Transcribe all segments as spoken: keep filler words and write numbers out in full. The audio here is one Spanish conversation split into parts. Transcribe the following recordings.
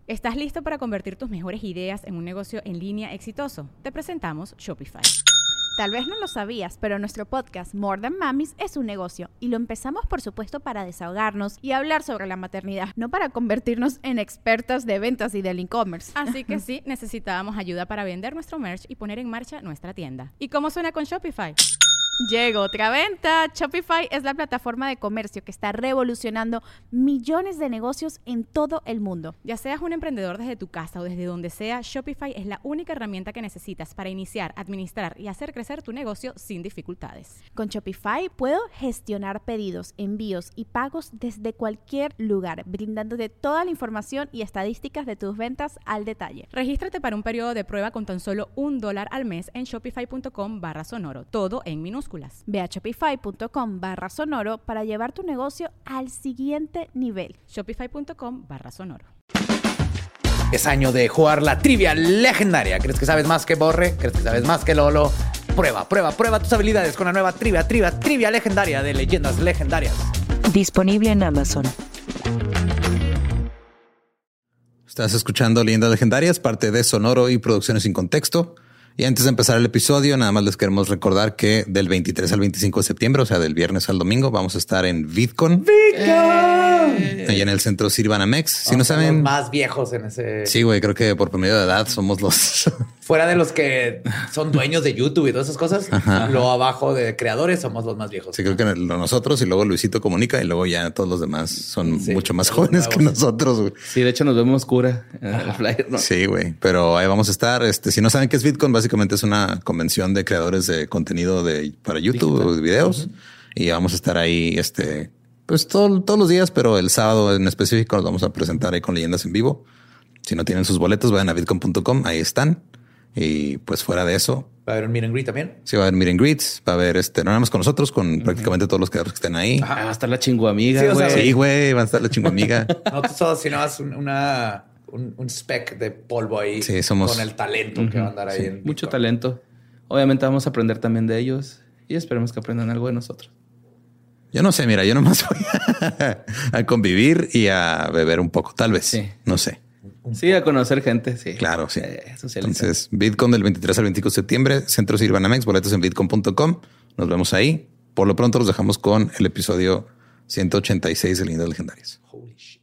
¿Estás listo para convertir tus mejores ideas en un negocio en línea exitoso? Te presentamos Shopify. Tal vez no lo sabías, pero nuestro podcast More Than Mamis es un negocio y lo empezamos por supuesto para desahogarnos y hablar sobre la maternidad, no para convertirnos en expertas de ventas y del e-commerce. Así que sí, necesitábamos ayuda para vender nuestro merch y poner en marcha nuestra tienda. ¿Y cómo suena con Shopify? Llegó otra venta. Shopify es la plataforma de comercio que está revolucionando millones de negocios en todo el mundo. Ya seas un emprendedor desde tu casa o desde donde sea, Shopify es la única herramienta que necesitas para iniciar, administrar y hacer crecer tu negocio sin dificultades. Con Shopify puedo gestionar pedidos, envíos y pagos desde cualquier lugar, brindándote toda la información y estadísticas de tus ventas al detalle. Regístrate para un periodo de prueba con tan solo un dólar al mes en shopify.com barra sonoro, todo en minúsculas. Ve a shopify.com barra sonoro para llevar tu negocio al siguiente nivel. Shopify.com barra sonoro. Es año de jugar la trivia legendaria. ¿Crees que sabes más que Borre? ¿Crees que sabes más que Lolo? Prueba, prueba, prueba tus habilidades con la nueva trivia, trivia, trivia legendaria de Leyendas Legendarias. Disponible en Amazon. Estás escuchando Leyendas Legendarias, parte de Sonoro y Producciones Sin Contexto. Y antes de empezar el episodio, nada más les queremos recordar que del veintitrés al veinticinco de septiembre, o sea, del viernes al domingo, vamos a estar en VidCon. ¡VidCon! Allá en el centro Sirvanamex. Si Vamos no saben... los más viejos en ese... Sí, güey, creo que por promedio de edad somos los... Fuera de los que son dueños de YouTube y todas esas cosas, Ajá. Luego abajo de creadores somos los más viejos. Sí, creo que nosotros y luego Luisito Comunica y luego ya todos los demás son sí, mucho más jóvenes que nosotros, güey. Sí, de hecho nos vemos cura en el flyer, ¿no? Sí, güey, pero ahí vamos a estar. Este, si no saben qué es VidCon, básicamente es una convención de creadores de contenido de para YouTube o de videos. Uh-huh. Y vamos a estar ahí, este, pues todo, todos los días, pero el sábado en específico nos vamos a presentar ahí con leyendas en vivo. Si no tienen sus boletos, vayan a vidcon punto com, ahí están. Y pues fuera de eso, ¿va a haber un meet and greet también? Sí, va a haber meet and greets, va a haber este, no nada más con nosotros, con uh-huh. prácticamente todos los creadores que estén ahí. Ah, va a estar la chinguamiga, sí, güey. O sea, sí, güey, va a estar la chinguamiga. No tú solo, sino más un, una, un, un speck de polvo ahí. Sí, somos... Con el talento uh-huh. que va a andar ahí. Sí, en mucho talento. Obviamente vamos a aprender también de ellos y esperemos que aprendan algo de nosotros. Yo no sé, mira, yo nomás voy a, a convivir y a beber un poco, tal vez. Sí. No sé. Sí, a conocer gente, sí. Claro, sí. Eh, Entonces, VidCon del veintitrés al veinticinco de septiembre, Centro Sirvanamex, boletos en vidcon punto com. Nos vemos ahí. Por lo pronto los dejamos con el episodio ciento ochenta y seis de Leyendas Legendarias. Holy shit.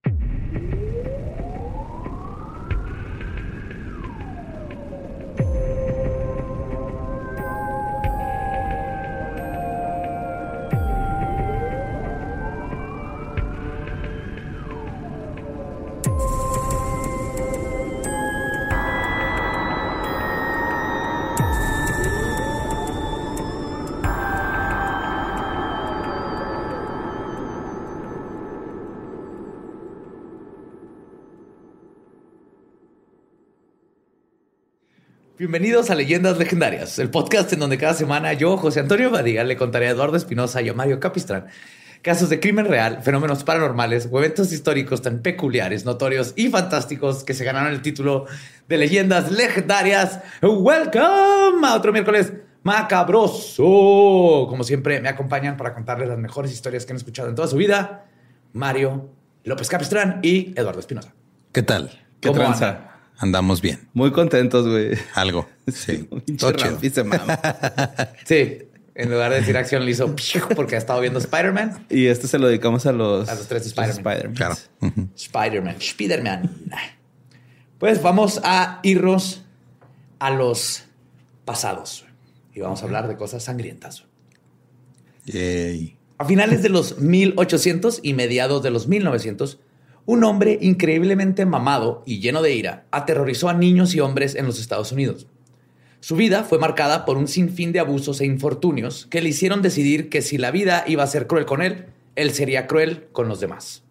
Bienvenidos a Leyendas Legendarias, el podcast en donde cada semana yo, José Antonio Badiga, le contaré a Eduardo Espinosa y a Mario Capistrán casos de crimen real, fenómenos paranormales o eventos históricos tan peculiares, notorios y fantásticos que se ganaron el título de Leyendas Legendarias. ¡Welcome! A otro miércoles macabroso. Como siempre, me acompañan para contarles las mejores historias que han escuchado en toda su vida Mario López Capistrán y Eduardo Espinosa. ¿Qué tal? ¿Qué tranza? Andamos bien. Muy contentos, güey. Algo. Sí. Todo chido. Sí. En lugar de decir acción, le hizo porque ha estado viendo Spider-Man. Y este se lo dedicamos a los... A los tres Spider-Man. Spider-Man. Claro. Uh-huh. Spider-Man. Spider-Man. Pues vamos a irnos a los pasados. Y vamos a hablar de cosas sangrientas. Yay. A finales de los mil ochocientos y mediados de los mil novecientos... un hombre increíblemente mamado y lleno de ira aterrorizó a niños y hombres en los Estados Unidos. Su vida fue marcada por un sinfín de abusos e infortunios que le hicieron decidir que si la vida iba a ser cruel con él, él sería cruel con los demás.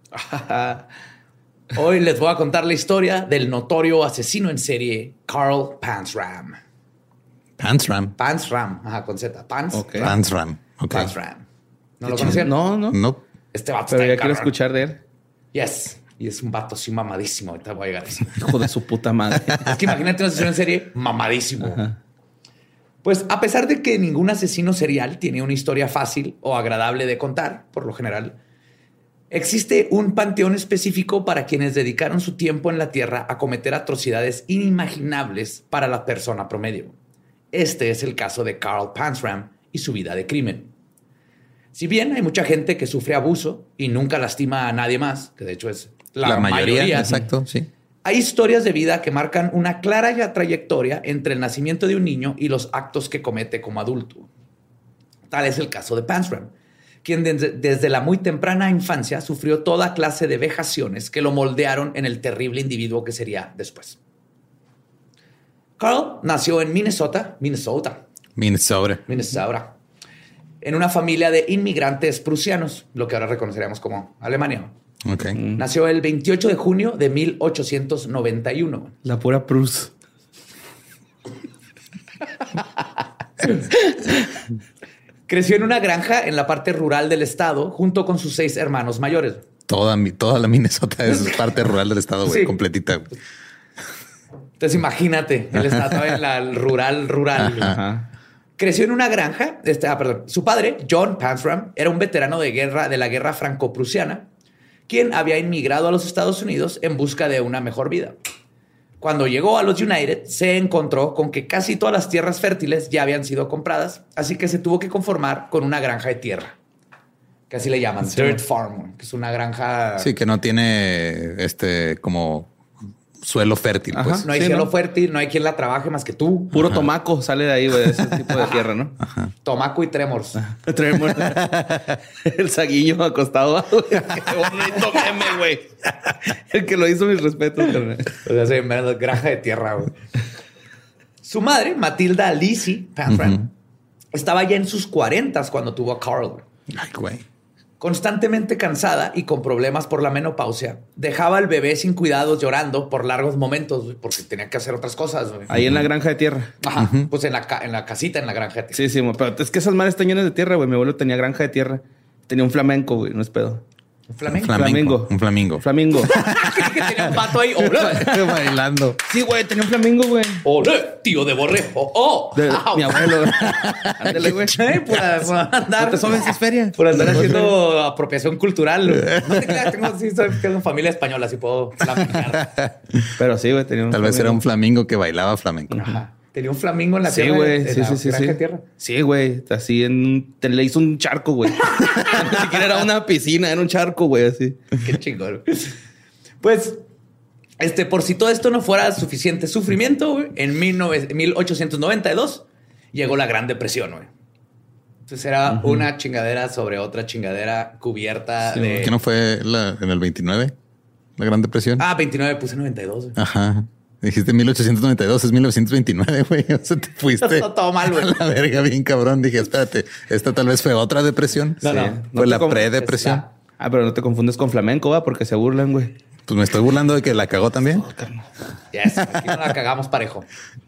Hoy les voy a contar la historia del notorio asesino en serie Carl Panzram. Panzram. Panzram, ajá, con Z. Pans. Okay. Panzram. Okay. Panzram. ¿No lo conocían? No, no. No. Este vato Pero está ya quiero escuchar de él. Yes. Y es un vato así mamadísimo. Ahorita voy a llegar a eso. Hijo de su puta madre. Es que imagínate un asesino en serie mamadísimo. Ajá. Pues a pesar de que ningún asesino serial tiene una historia fácil o agradable de contar, por lo general, Existe un panteón específico para quienes dedicaron su tiempo en la Tierra a cometer atrocidades inimaginables para la persona promedio. Este es el caso de Carl Panzram y su vida de crimen. Si bien hay mucha gente que sufre abuso y nunca lastima a nadie más, que de hecho es la, la mayoría, mayoría, exacto, sí. Hay historias de vida que marcan una clara trayectoria entre el nacimiento de un niño y los actos que comete como adulto. Tal es el caso de Panzram, quien desde, desde la muy temprana infancia sufrió toda clase de vejaciones que lo moldearon en el terrible individuo que sería después. Carl nació en Minnesota, Minnesota, Minnesota. Minnesota, en una familia de inmigrantes prusianos, lo que ahora reconoceríamos como Alemania. Okay. Mm. Nació el veintiocho de junio de mil ochocientos noventa y uno. La pura Prus. Creció en una granja en la parte rural del estado junto con sus seis hermanos mayores. Toda, toda la Minnesota es parte rural del estado, güey, sí. Completita. Güey. Entonces imagínate, él estaba en la rural, rural. Ajá. Creció en una granja. Este, ah, perdón. Su padre, John Panzram, era un veterano de guerra de la guerra franco-prusiana, quien había inmigrado a los Estados Unidos en busca de una mejor vida. Cuando llegó a los United, se encontró con que casi todas las tierras fértiles ya habían sido compradas, así que se tuvo que conformar con una granja de tierra, que así le llaman, sí. Dirt Farm, que es una granja... Sí, que no tiene este como suelo fértil. Ajá, pues. No hay sí, suelo ¿no? fértil, no hay quien la trabaje más que tú. Puro Ajá. tomaco sale de ahí, güey, ese tipo de tierra, ¿no? Ajá. Tomaco y tremors. Tremors. El saguillo acostado. Qué bonito meme, güey. El que lo hizo, mis respetos. O sea, sí, menos granja de tierra, güey. Su madre, Matilda Lizzie Panzram, uh-huh. estaba ya en sus cuarentas cuando tuvo a Carl. Ay, güey. Constantemente cansada y con problemas por la menopausia, dejaba al bebé sin cuidados llorando por largos momentos porque tenía que hacer otras cosas. Güey. Ahí en la granja de tierra. Ajá. Uh-huh. Pues en la, ca- en la casita, en la granja de tierra. Sí, sí, pero es que esas madres están llenas de tierra, güey. Mi abuelo tenía granja de tierra. Tenía un flamenco, güey. No es pedo. ¿Un flamenco? Flamingo. Un flamingo. Flamingo. que tenía un pato ahí. ¡Olé! Bailando. Sí, güey. Tenía un flamingo, güey. ¡Olé! Tío de borrejo. ¡Oh! De, mi abuelo. Ándale, güey. Por, por andar. ¿No te sobes esas ferias? Por andar haciendo apropiación cultural. No te creas, tengo, sí, soy, tengo familia española, así puedo flamencar. Pero sí, güey. Tenía un Tal flamingo. vez era un flamingo que bailaba flamenco. Ajá. Tenía un flamingo en la sí, tierra. Güey. De, sí, de sí, sí, granja sí. de tierra. Sí, güey. Así en... Te le hizo un charco, güey. Ni siquiera era una piscina, era un charco, güey, así. Qué chingón. Pues, este, por si todo esto no fuera suficiente sufrimiento, güey, en mil ochocientos noventa y dos llegó la Gran Depresión, güey. Entonces era uh-huh. una chingadera sobre otra chingadera cubierta sí, de... ¿Qué no fue la, en el veintinueve? La Gran Depresión. Ah, veintinueve, puse noventa y dos. Güey. Ajá. Dijiste mil ochocientos noventa y dos, es mil novecientos veintinueve, güey. O sea, te fuiste Está todo mal, güey. A la verga, bien cabrón. Dije, espérate, esta tal vez fue otra depresión. No, sí. no. Fue no la conf- pre-depresión. Está. Ah, pero no te confundes con flamenco, va, porque se burlan, güey. Pues me estoy burlando de que la cagó también. Yes, aquí no la cagamos parejo.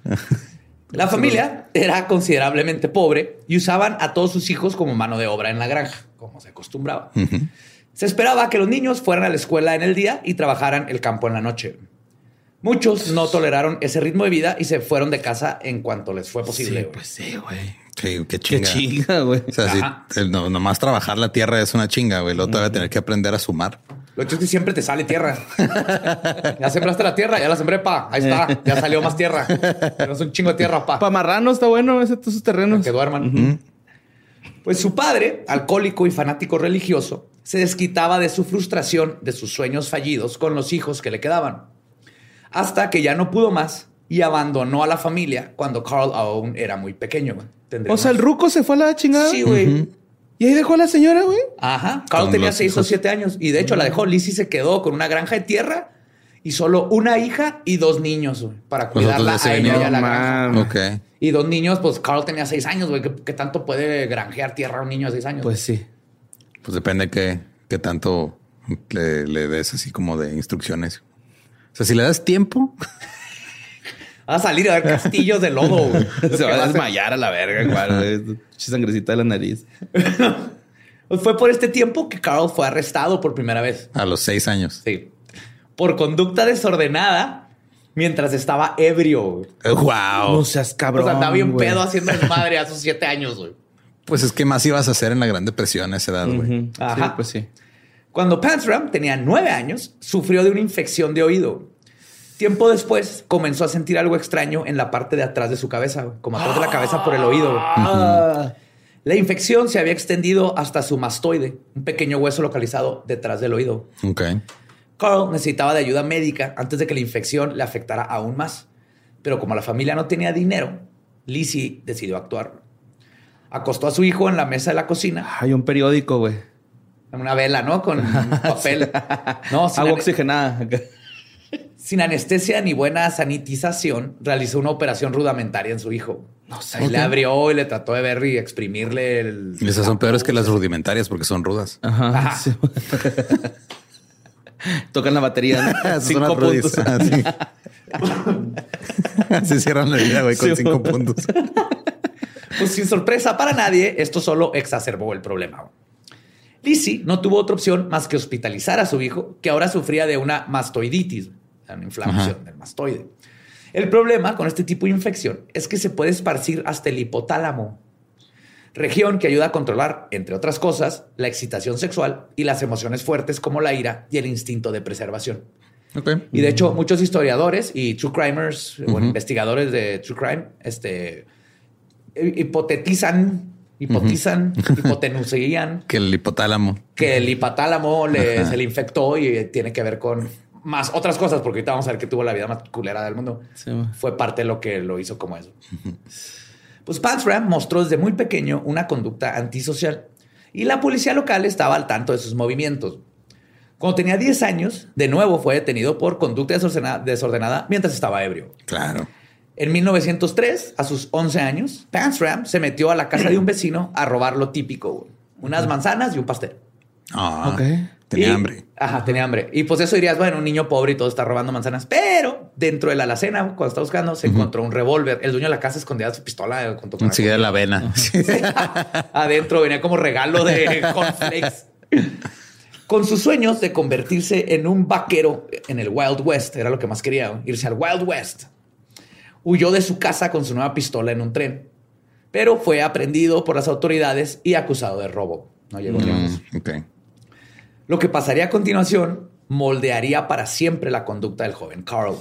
La familia era considerablemente pobre y usaban a todos sus hijos como mano de obra en la granja, como se acostumbraba. Uh-huh. Se esperaba que los niños fueran a la escuela en el día y trabajaran el campo en la noche. Muchos no toleraron ese ritmo de vida y se fueron de casa en cuanto les fue posible. Sí, pues sí, güey. Sí, qué chinga. Qué chinga, güey. O sea, si el, no, nomás trabajar la tierra es una chinga, güey. Luego te va a tener que aprender a sumar. Lo hecho es que siempre te sale tierra. Ya sembraste la tierra, ya la sembré, pa. Ahí está, ya salió más tierra. Pero es un chingo de tierra, pa. Pa marrano está bueno ese, esos terrenos. Para que duerman. Uh-huh. Pues su padre, alcohólico y fanático religioso, se desquitaba de su frustración de sus sueños fallidos con los hijos que le quedaban. Hasta que ya no pudo más y abandonó a la familia cuando Carl aún era muy pequeño. O sea, el ruco se fue a la chingada. Sí, güey. Uh-huh. ¿Y ahí dejó a la señora, güey? Ajá. Carl con tenía seis hijos. o siete años. Y de hecho, uh-huh. la dejó. Lizzie se quedó con una granja de tierra y solo una hija y dos niños, güey, para cuidarla a ella y a la granja. Okay. Y dos niños, pues Carl tenía seis años, güey. ¿Qué, ¿Qué tanto puede granjear tierra a un niño de seis años? Pues sí. Pues depende qué, qué tanto le, le des así como de instrucciones. O sea, si le das tiempo... Va a salir a ver castillos de lodo, güey. Se va a desmayar a la verga, igual. Sangrecita de la nariz. Pues fue por este tiempo que Carl fue arrestado por primera vez. A los seis años. Sí. Por conducta desordenada mientras estaba ebrio. ¡Wow! No seas cabrón, O sea, andaba bien güey. pedo haciendo desmadre a sus siete años, güey. Pues es que más ibas a hacer en la Gran Depresión a esa edad, güey. Uh-huh. Ajá. Sí, pues sí. Cuando Panzram tenía nueve años, sufrió de una infección de oído. Tiempo después, comenzó a sentir algo extraño en la parte de atrás de su cabeza, como atrás de la cabeza por el oído. Ah. La infección se había extendido hasta su mastoide, un pequeño hueso localizado detrás del oído. Ok. Carl necesitaba de ayuda médica antes de que la infección le afectara aún más. Pero como la familia no tenía dinero, Lizzie decidió actuar. Acostó a su hijo en la mesa de la cocina. Hay un periódico, güey. En una vela, ¿no? Con papel. No, sin, Agua ane- oxigenada. sin anestesia ni buena sanitización, realizó una operación rudimentaria en su hijo. No sé. Ahí le abrió y le trató de ver y exprimirle el... Y esas son peores que las rudimentarias porque son rudas. Ajá. Ajá. Sí. Tocan la batería. ¿no? Esas son Cinco las rudis. puntos. Ah, sí. Así cierran la vida, güey, con Sí, cinco güey. puntos. Pues sin sorpresa para nadie, esto solo exacerbó el problema. Lizzie no tuvo otra opción más que hospitalizar a su hijo, que ahora sufría de una mastoiditis, una inflamación Ajá. del mastoide. El problema con este tipo de infección es que se puede esparcir hasta el hipotálamo, región que ayuda a controlar, entre otras cosas, la excitación sexual y las emociones fuertes como la ira y el instinto de preservación. Ok. Y de hecho, muchos historiadores y true crimers, uh-huh. bueno, investigadores de true crime, este, hipotetizan, hipotizan, uh-huh. hipotenusean Que el hipotálamo. que el hipotálamo le, Ajá. se le infectó y tiene que ver con más otras cosas, porque ahorita vamos a ver que tuvo la vida más culera del mundo. Sí. Fue parte de lo que lo hizo como eso. Uh-huh. Pues Panzram mostró desde muy pequeño una conducta antisocial y la policía local estaba al tanto de sus movimientos. Cuando tenía diez años, de nuevo fue detenido por conducta desordenada, desordenada mientras estaba ebrio. Claro. En mil novecientos tres, a sus once años, Panzram se metió a la casa de un vecino a robar lo típico, güey. Unas manzanas y un pastel. Ah, Ok. tenía Y- hambre. Ajá, tenía hambre. Y pues eso dirías, bueno, un niño pobre y todo está robando manzanas. Pero dentro de la alacena, cuando está buscando, se encontró un revólver. El dueño de la casa escondía su pistola eh, junto con la Enseguida la avena. adentro venía como regalo de cornflakes. Con sus sueños de convertirse en un vaquero en el Wild West, era lo que más quería, irse al Wild West. Huyó de su casa con su nueva pistola en un tren, pero fue aprendido por las autoridades y acusado de robo. No llegó lejos. Mm, ok. Lo que pasaría a continuación moldearía para siempre la conducta del joven Carl.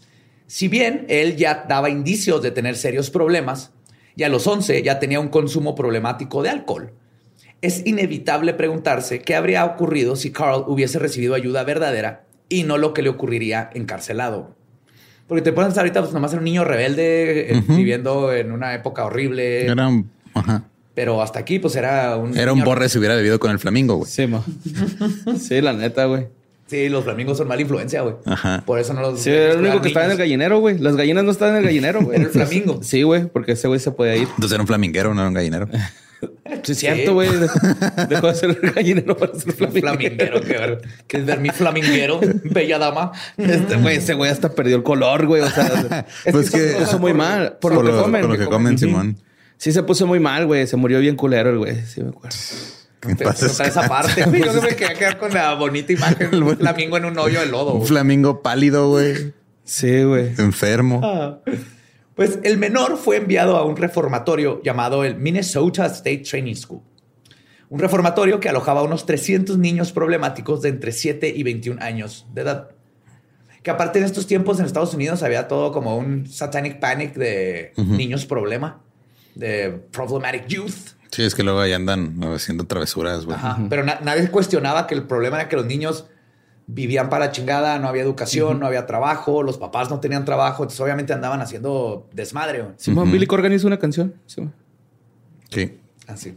Si bien él ya daba indicios de tener serios problemas y a los once ya tenía un consumo problemático de alcohol, es inevitable preguntarse qué habría ocurrido si Carl hubiese recibido ayuda verdadera y no lo que le ocurriría encarcelado. Porque te pones ahorita, pues nomás era un niño rebelde, eh, Ujú. viviendo en una época horrible. Era un, ajá. Pero hasta aquí, pues era un... Era un niño- borre si hubiera bebido con el flamingo, güey. Sí, ma. Sí, la neta, güey. Sí, los flamingos son mala influencia, güey. Ajá. Por eso no los... Sí, era el único que estaba en el gallinero, güey. Las gallinas no estaban en el gallinero, güey. Era el flamingo. Sí, güey, porque ese güey se podía ir. Entonces era un flaminguero, no era un gallinero. Sí, es cierto, güey. Dejó de ser el gallinero para ser flaminguero. Flaminguero, qué ver. ¿Quieres ver mi flaminguero, bella dama? Este güey, ese güey hasta perdió el color, güey. O sea, es Pues que que- se puso muy mal. Por, Por lo que lo- comen. por lo que comen, Ujú. Simón. Sí, se puso muy mal, güey. Se murió bien culero el güey. Sí, me acuerdo. ¿Qué Te pasa? contar esa parte. Güey, yo me quedé quedar con la bonita imagen de un flamingo en un hoyo de lodo. Un güey. flamingo pálido, güey. Sí, güey. Enfermo. Ah. Pues el menor fue enviado a un reformatorio llamado el Minnesota State Training School. Un reformatorio que alojaba a unos trescientos niños problemáticos de entre siete y veintiún años de edad. Que aparte en estos tiempos en Estados Unidos había todo como un satanic panic de Ujú. niños problema, de problematic youth. Sí, es que luego ahí andan haciendo travesuras, güey. Ajá. Pero na- nadie cuestionaba que el problema era que los niños vivían para la chingada, no había educación, no había trabajo, los papás no tenían trabajo, entonces obviamente andaban haciendo desmadre. güey. Simón Ujú. Billy Corgan hizo una canción. Sí, güey. Sí. Así.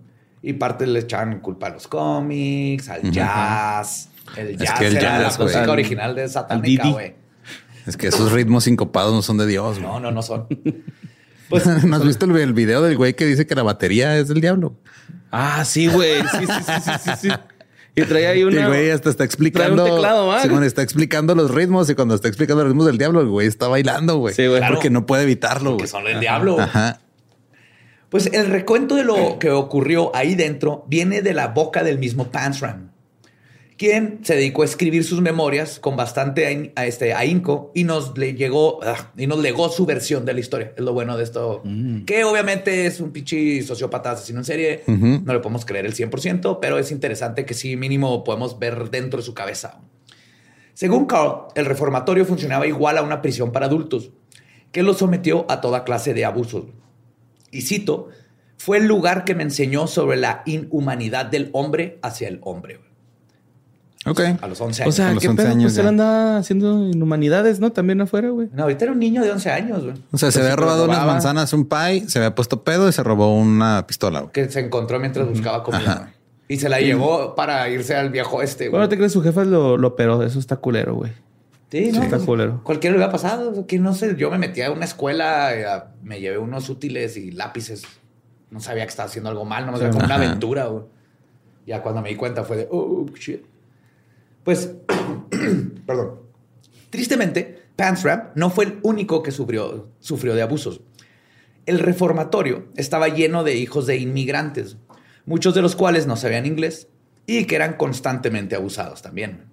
Y parte le echaban culpa a los cómics, al Ujú. jazz. El Es jazz que el era jazz, la música güey. original de Al Satánica, Didi. güey. Es que esos ritmos sincopados no son de Dios, güey. No, no, no son. Pues ¿No has visto el, el video del güey que dice que la batería es del diablo? Ah, sí, güey. Sí, sí, sí, sí, sí, sí. Y traía ahí una... El güey hasta está explicando. Trae un teclado, ¿va? Simón está explicando los ritmos y cuando está explicando los ritmos del diablo, el güey está bailando, güey. Sí, güey. Claro. Porque no puede evitarlo, que güey. son el diablo. Ajá. Pues el recuento de lo que ocurrió ahí dentro viene de la boca del mismo Panzram, quien se dedicó a escribir sus memorias con bastante ahin- a este, ahínco y nos le llegó ah, y nos legó su versión de la historia. Es lo bueno de esto, mm. que obviamente es un pinche sociópata asesino en serie. Uh-huh. No le podemos creer el cien por ciento, pero es interesante que sí mínimo podemos ver dentro de su cabeza. Según Carl, el reformatorio funcionaba igual a una prisión para adultos, que lo sometió a toda clase de abusos. Y cito, fue el lugar que me enseñó sobre la inhumanidad del hombre hacia el hombre. Ok. A los once años. O sea, a los ¿qué once pedo? años Pues él anda haciendo inhumanidades, ¿no? También afuera, güey. No, ahorita era un niño de once años, güey. O sea, se había robado unas manzanas, un pie, se había puesto pedo y se robó una pistola, güey. Que se encontró mientras buscaba comida. Y se la llevó para irse al viejo este, güey. Bueno, ¿te crees? Su jefa lo, lo operó. Eso está culero, güey. Sí, no. Está culero. Cualquiera le hubiera pasado. Que no sé, yo me metí a una escuela, me llevé unos útiles y lápices. No sabía que estaba haciendo algo mal, nomás era como una aventura, güey. Ya cuando me di cuenta fue de, oh, shit. Pues, perdón. Tristemente, Panzram no fue el único que sufrió, sufrió de abusos. El reformatorio estaba lleno de hijos de inmigrantes, muchos de los cuales no sabían inglés y que eran constantemente abusados también.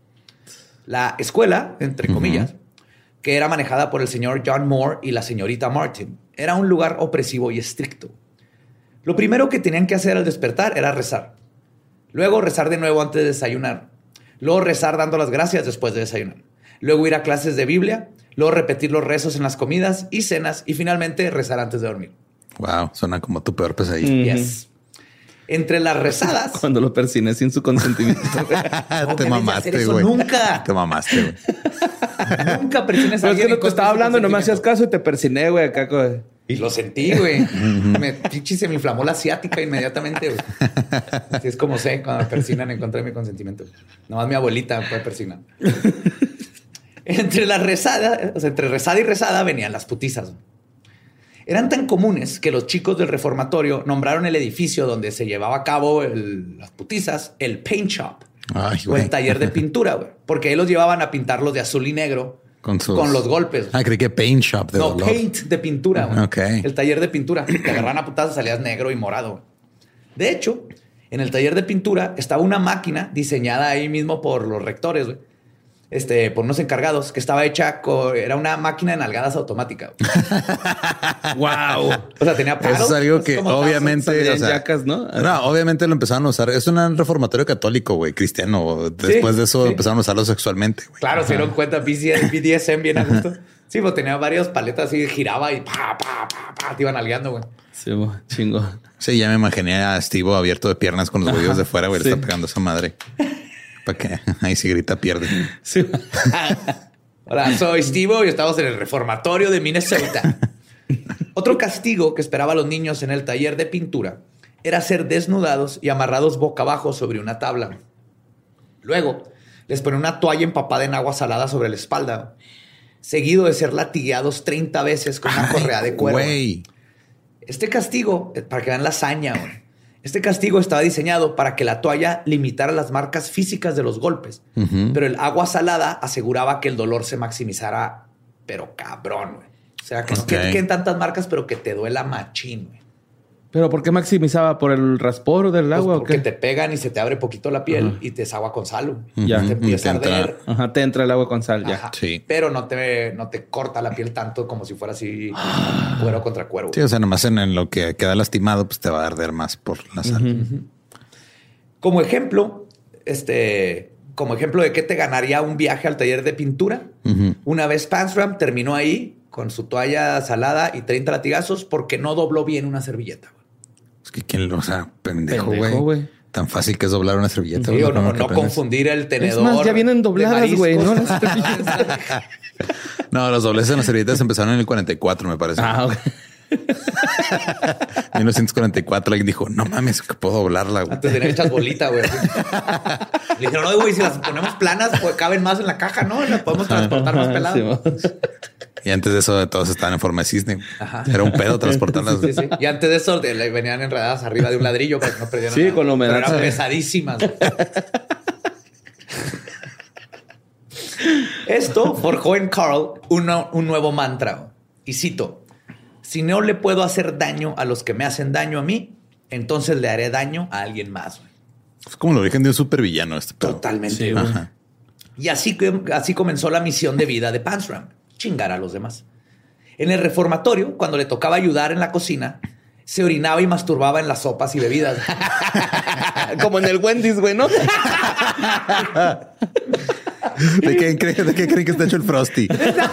La escuela, entre comillas, uh-huh. que era manejada por el señor John Moore y la señorita Martin, era un lugar opresivo y estricto. Lo primero que tenían que hacer al despertar era rezar. Luego rezar de nuevo antes de desayunar. Luego rezar dando las gracias después de desayunar. Luego ir a clases de Biblia. Luego repetir los rezos en las comidas y cenas. Y finalmente rezar antes de dormir. Wow, suena como tu peor pesadilla. Yes. Entre las rezadas... Cuando lo persines sin su consentimiento. No, te mamaste, güey. Nunca. Te mamaste, güey. Nunca persines a alguien. Es que no te estaba hablando y no me hacías caso y te persiné, güey, acá, güey. Y lo sentí, güey. me, pichi, se me inflamó la asiática inmediatamente, güey. Así es como sé cuando me persignan en contra de mi consentimiento. Nomás mi abuelita puede persignar. Entre las rezadas, o sea, entre rezada y rezada venían las putizas. Eran tan comunes que los chicos del reformatorio nombraron el edificio donde se llevaba a cabo el, las putizas el paint shop. Ay, o el taller de pintura, güey. Porque ahí los llevaban a pintarlos de azul y negro. Con, sus... con los golpes. Ah, creí que paint shop. De no, dolor. Paint de pintura. Güey. Okay. El taller de pintura. Te agarraban a putazos, salías negro y morado. Güey. De hecho, en el taller de pintura estaba una máquina diseñada ahí mismo por los rectores, güey. Este, por unos encargados, que estaba hecha con... Era una máquina de nalgadas automática. ¡Wow! O sea, tenía paros. Eso es algo que obviamente... O sea, yacas, ¿no? No, obviamente lo empezaron a usar. Es un reformatorio católico, güey, cristiano. Después sí, de eso sí. empezaron a usarlo sexualmente, güey. Claro, se dieron cuenta. B D S M bien a gusto. Sí, pues tenía varias paletas así, giraba y pa, pa, pa, pa, te iban nalgueando, güey. Sí, chingo. Sí, ya me imaginé a Steve abierto de piernas con los huevos de fuera, güey. Sí. Le está pegando a esa madre. Para que ahí si grita, pierde. Sí. Hola, soy Steve y estamos en el reformatorio de Minnesota. Otro castigo que esperaba a los niños en el taller de pintura era ser desnudados y amarrados boca abajo sobre una tabla. Luego, les ponían una toalla empapada en agua salada sobre la espalda, seguido de ser latigueados treinta veces con una Ay, correa de cuero. Wey. Este castigo, para que vean la hazaña, güey. Este castigo estaba diseñado para que la toalla limitara las marcas físicas de los golpes, uh-huh. pero el agua salada aseguraba que el dolor se maximizara, pero cabrón, güey. O sea, que okay. no que queden tantas marcas, pero que te duela machín, güey. ¿Pero por qué maximizaba? ¿Por el raspor del agua pues porque o qué? Te pegan y se te abre poquito la piel uh-huh. y te desagua con sal. Uh-huh. Ya. Te empieza te a arder. Ajá, te entra el agua con sal, ya. Ajá. Sí. Pero no te, no te corta la piel tanto como si fuera así cuero contra cuero. Sí, o sea, nomás en, en lo que queda lastimado, pues te va a arder más por la sal. Uh-huh. Como ejemplo, este... Como ejemplo de qué te ganaría un viaje al taller de pintura. Uh-huh. Una vez Panzram terminó ahí con su toalla salada y treinta latigazos porque no dobló bien una servilleta. Es que quién lo, o sea, pendejo, güey. Tan fácil que es doblar una servilleta. Sí, o no, no confundir el tenedor. Es más, ya vienen dobladas, güey, ¿no? Las no, los dobleces en las servilletas empezaron en el cuarenta y cuatro, me parece. Ah, ok. En mil novecientos cuarenta y cuatro alguien dijo, no mames, que puedo doblarla, güey. Antes tenían hechas bolitas, güey. Le dijeron, no, güey, si las ponemos planas, pues caben más en la caja, ¿no? Las podemos transportar más peladas. Sí, y antes de eso, todos estaban en forma de cisne. Ajá. Era un pedo transportarlas. Sí, sí. Y antes de eso, le venían enredadas arriba de un ladrillo para que no perdieran sí, nada. Con la humedad. Pero eran pesadísimas. Esto forjó en Carl uno, un nuevo mantra. Y cito, si no le puedo hacer daño a los que me hacen daño a mí, entonces le haré daño a alguien más. Es como el origen de un supervillano este pedo. Totalmente. Sí, güey. Ajá. Y así, que- así comenzó la misión de vida de Panzram, chingar a los demás. En el reformatorio, cuando le tocaba ayudar en la cocina, se orinaba y masturbaba en las sopas y bebidas. Como en el Wendy's, güey, ¿no? ¿De qué, creen, ¿De qué creen que está hecho el Frosty?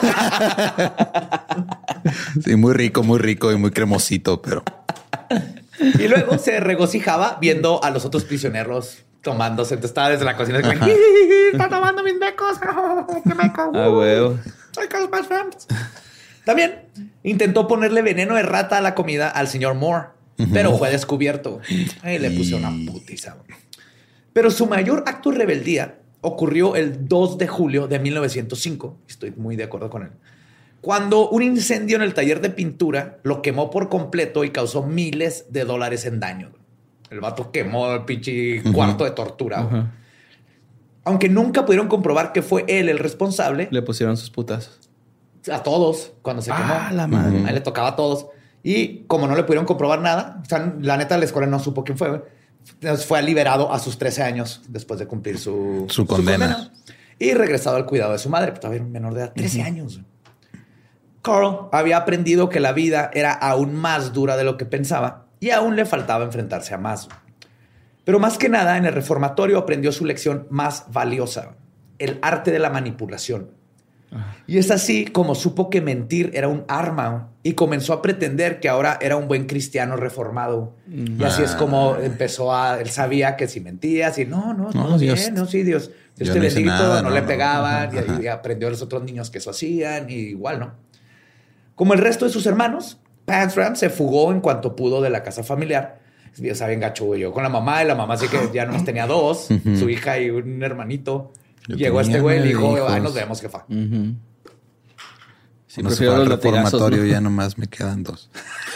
Sí, muy rico, muy rico y muy cremosito, pero... Y luego se regocijaba viendo a los otros prisioneros tomándose. Entonces estaba desde la cocina. Como, está tomando mis mecos. ¡Qué meco! Ah, güey. Soy Carlos Panzram. También intentó ponerle veneno de rata a la comida al señor Moore, pero fue descubierto. Ay, le puse una putiza. Pero su mayor acto de rebeldía ocurrió el dos de julio de mil novecientos cinco. Estoy muy de acuerdo con él. Cuando un incendio en el taller de pintura lo quemó por completo y causó miles de dólares en daño. El vato quemó el pinche cuarto de tortura. güey. Ajá. Aunque nunca pudieron comprobar que fue él el responsable, Le pusieron sus putas. a todos cuando se quemó. Ah, la madre. Ahí le tocaba a todos. Y como no le pudieron comprobar nada, o sea, la neta la escuela no supo quién fue. güey. Entonces fue liberado a sus trece años después de cumplir su, Su condena. y regresado al cuidado de su madre. Pero todavía era un menor de edad, trece años. güey. Carl había aprendido que la vida era aún más dura de lo que pensaba y aún le faltaba enfrentarse a más. güey. Pero más que nada, en el reformatorio aprendió su lección más valiosa, el arte de la manipulación. Y es así como supo que mentir era un arma y comenzó a pretender que ahora era un buen cristiano reformado. Y así es como empezó a... Él sabía que si mentía, si no, no, No, no, Dios- bien, no, sí, Dios. Dios yo te no hice bendiga y todo, nada, no, no, le no. pegaban y- Ajá. y, aprendió a los otros niños que eso hacían y igual, ¿no? Como el resto de sus hermanos, Panzram se fugó en cuanto pudo de la casa familiar. Ya saben, gacho, güey, yo con la mamá y la mamá sí que ya nomás tenía dos, su hija y un hermanito. Yo Llegó tenía este güey y nueve dijo, hijos. ah, nos vemos, jefa. Ujú. Sí, No se prefiero fue al los latigazos, reformatorio, ¿no? ya nomás me quedan dos.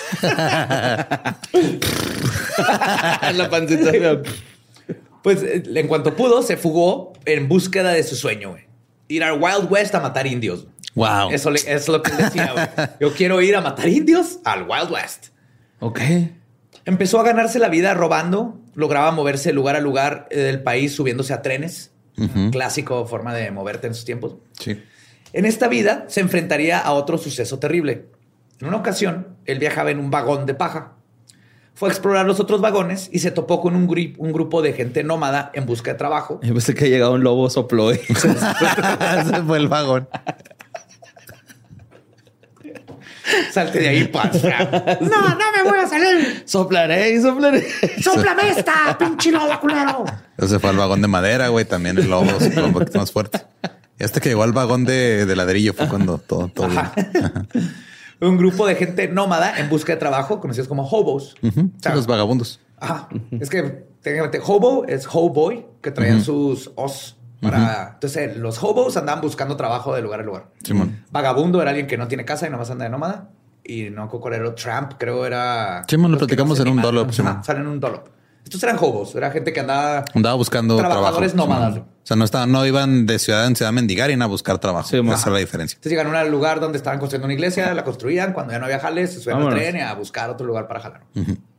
La pancita. Pues eh, en cuanto pudo, se fugó en búsqueda de su sueño, güey. Ir al Wild West a matar indios. Wow. Eso le- es lo que él decía, güey. Yo quiero ir a matar indios al Wild West. Ok. Empezó a ganarse la vida robando. Lograba moverse de lugar a lugar eh, del país subiéndose a trenes. Ujú. Clásico forma de moverte en sus tiempos. Sí. En esta vida se enfrentaría a otro suceso terrible. En una ocasión, él viajaba en un vagón de paja. Fue a explorar los otros vagones y se topó con un, gri- un grupo de gente nómada en busca de trabajo. Yo pensé que llegaba un lobo, sopló. y- Se fue el vagón. Salte de ahí, Panzram. No, no me voy a salir. Soplaré y soplaré. ¡Sóplame esta, pinche lobo culero! Se fue al vagón de madera, güey. También el lobo se fue un poquito más fuerte. Y hasta que llegó al vagón de, de ladrillo fue cuando todo, todo bien. Ajá. Un grupo de gente nómada en busca de trabajo, conocidos como hobos. Ujú. O sea, Sí, los vagabundos. Ajá. Es que técnicamente hobo es hoboy, que traían sus os para. Entonces, los hobos andaban buscando trabajo de lugar a lugar. Simón. Vagabundo era alguien que no tiene casa y nomás anda de nómada. Y no cocorero tramp, creo era. Simón, lo los que platicamos se en un animan. dollop, Ajá, Simón. salen en un dollop. Estos eran hobos, era gente que andaba. Andaba buscando Trabajadores trabajo. nómadas. Simón. O sea, no estaban, no iban de ciudad en ciudad a mendigar y a buscar trabajo. Sí, Esa ajá. es la diferencia. Entonces llegan a un lugar donde estaban construyendo una iglesia, la construían. Cuando ya no había jales, se subían al Vámonos. tren y a buscar otro lugar para jalar.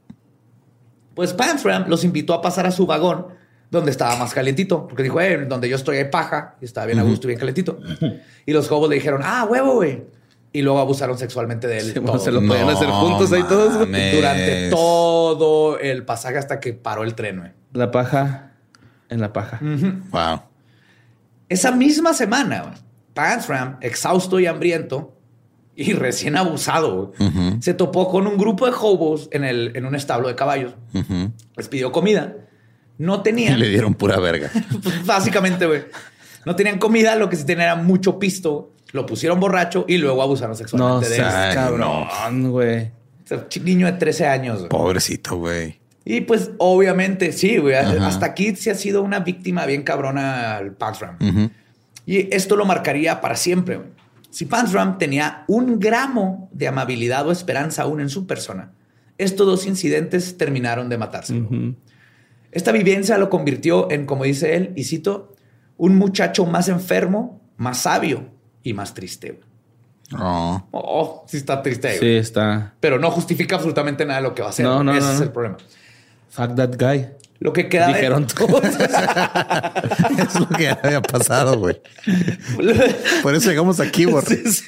Pues Panzram los invitó a pasar a su vagón donde estaba más calientito. Porque dijo, eh, donde yo estoy hay paja y estaba bien a gusto y bien calentito. Y los hobos le dijeron, ah, huevo, güey. Y luego abusaron sexualmente de él. Sí, todo. bueno, se lo podían No hacer juntos ahí todos. güey. mames. Durante todo el pasaje hasta que paró el tren, güey. La paja en la paja. Wow. Esa misma semana, güey, Panzram, exhausto y hambriento y recién abusado, güey, Ujú. se topó con un grupo de hobos en, el, en un establo de caballos. Ujú. Les pidió comida. No Y tenían. le dieron pura verga. Básicamente, güey. No tenían comida, lo que sí tenían era mucho pisto. Lo pusieron borracho y luego abusaron No sexualmente de él. seas Ay, cabrón, güey. O sea, ch- niño de trece años. güey. Pobrecito, güey. Y pues, obviamente, sí, güey. Ajá. Hasta aquí sí ha sido una víctima bien cabrona al Panzram. Ujú. Y esto lo marcaría para siempre, güey. Si Panzram tenía un gramo de amabilidad o esperanza aún en su persona, estos dos incidentes terminaron de matarse. Ujú. Esta vivencia lo convirtió en, como dice él, y cito, un muchacho más enfermo, más sabio y más triste. güey. Oh. Oh, sí está triste. Sí, güey. está. Pero no justifica absolutamente nada de lo que va a hacer. No, no, Ese no, es no. el problema. Fuck that guy. Lo que quedaba... Dijeron todos. Es lo que ya había pasado, güey. Por eso llegamos aquí, güey. Sí, sí.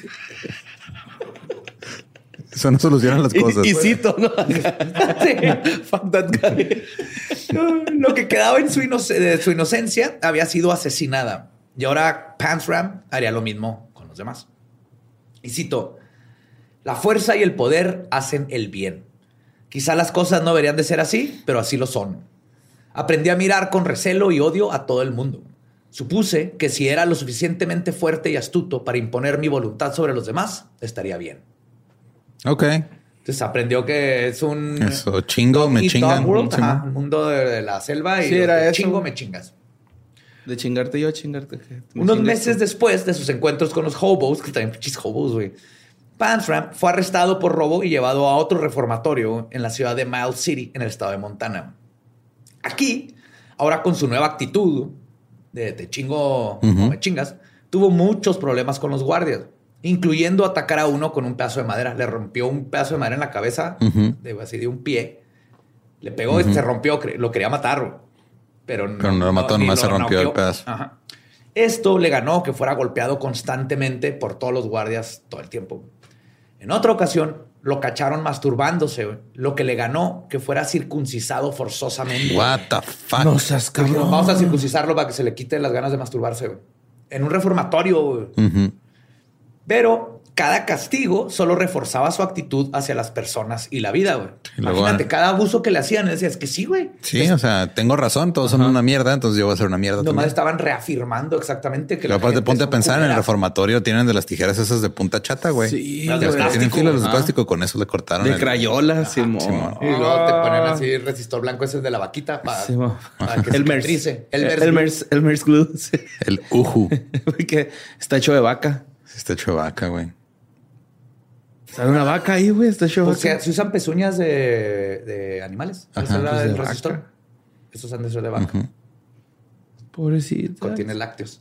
Eso no soluciona las cosas. Y, y cito, ¿no? Sí. Fuck that guy. Lo que quedaba en su, inoc- de su inocencia había sido asesinada. Y ahora Panzram haría lo mismo con los demás. Y cito, la fuerza y el poder hacen el bien. Quizá las cosas no deberían de ser así, pero así lo son. Aprendí a mirar con recelo y odio a todo el mundo. Supuse que si era lo suficientemente fuerte y astuto para imponer mi voluntad sobre los demás, estaría bien. Ok. Entonces aprendió que es un... Eso, chingo, me Eat chingan. Dog World, Sí, ajá, man. un mundo de, de la selva y Sí, los era de eso. chingo, me chingas. De chingarte yo a chingarte. Me Unos chingas meses tú. después de sus encuentros con los hobos, que también pinches hobos, güey, Panzram fue arrestado por robo y llevado a otro reformatorio en la ciudad de Miles City, en el estado de Montana. Aquí, ahora con su nueva actitud de, de chingo, Ujú. no me chingas, tuvo muchos problemas con los guardias, incluyendo atacar a uno con un pedazo de madera. Le rompió un pedazo de madera en la cabeza, Ujú. de, así de un pie. Le pegó y se rompió, cre- lo quería matar, güey. Pero no, Pero no lo mató, ni nomás lo se rompió el noqueó. pedazo. Ajá. Esto le ganó que fuera golpeado constantemente por todos los guardias todo el tiempo. En otra ocasión, lo cacharon masturbándose, güey, lo que le ganó que fuera circuncisado forzosamente. What the fuck? No seas Dijeron, cabrón. vamos a circuncisarlo para que se le quite las ganas de masturbarse, güey. En un reformatorio, güey. Ujú. Pero cada castigo solo reforzaba su actitud hacia las personas y la vida, güey. Y luego- Imagínate, cada abuso que le hacían, le decías que sí, güey. Sí, o sea, tengo razón. Todos son una mierda, entonces yo voy a ser una mierda Nomás también. estaban reafirmando exactamente que Pero la aparte, gente ponte a son pensar, en el culeras. reformatorio tienen de las tijeras esas de punta chata, güey. Sí, Las de Las que tienen plástico, filas de ajá. plástico, con eso le cortaron. De el- crayola, Simón. Simón. Y luego te ponen Ah. así resistor blanco ese de la vaquita para, Simón. para que El Mers. cicatrice. El Mers. Mers. El Mers Glue. Sí. El uju. Que está hecho de vaca. Está hecho de vaca, güey. Sale una vaca ahí, güey. Está hecho de O vaca. sea, se usan pezuñas de, de animales. Ajá, Ese era pues de el vaca. resistor. Esos han de ser de vaca. Ujú. Pobrecito. Contiene lácteos.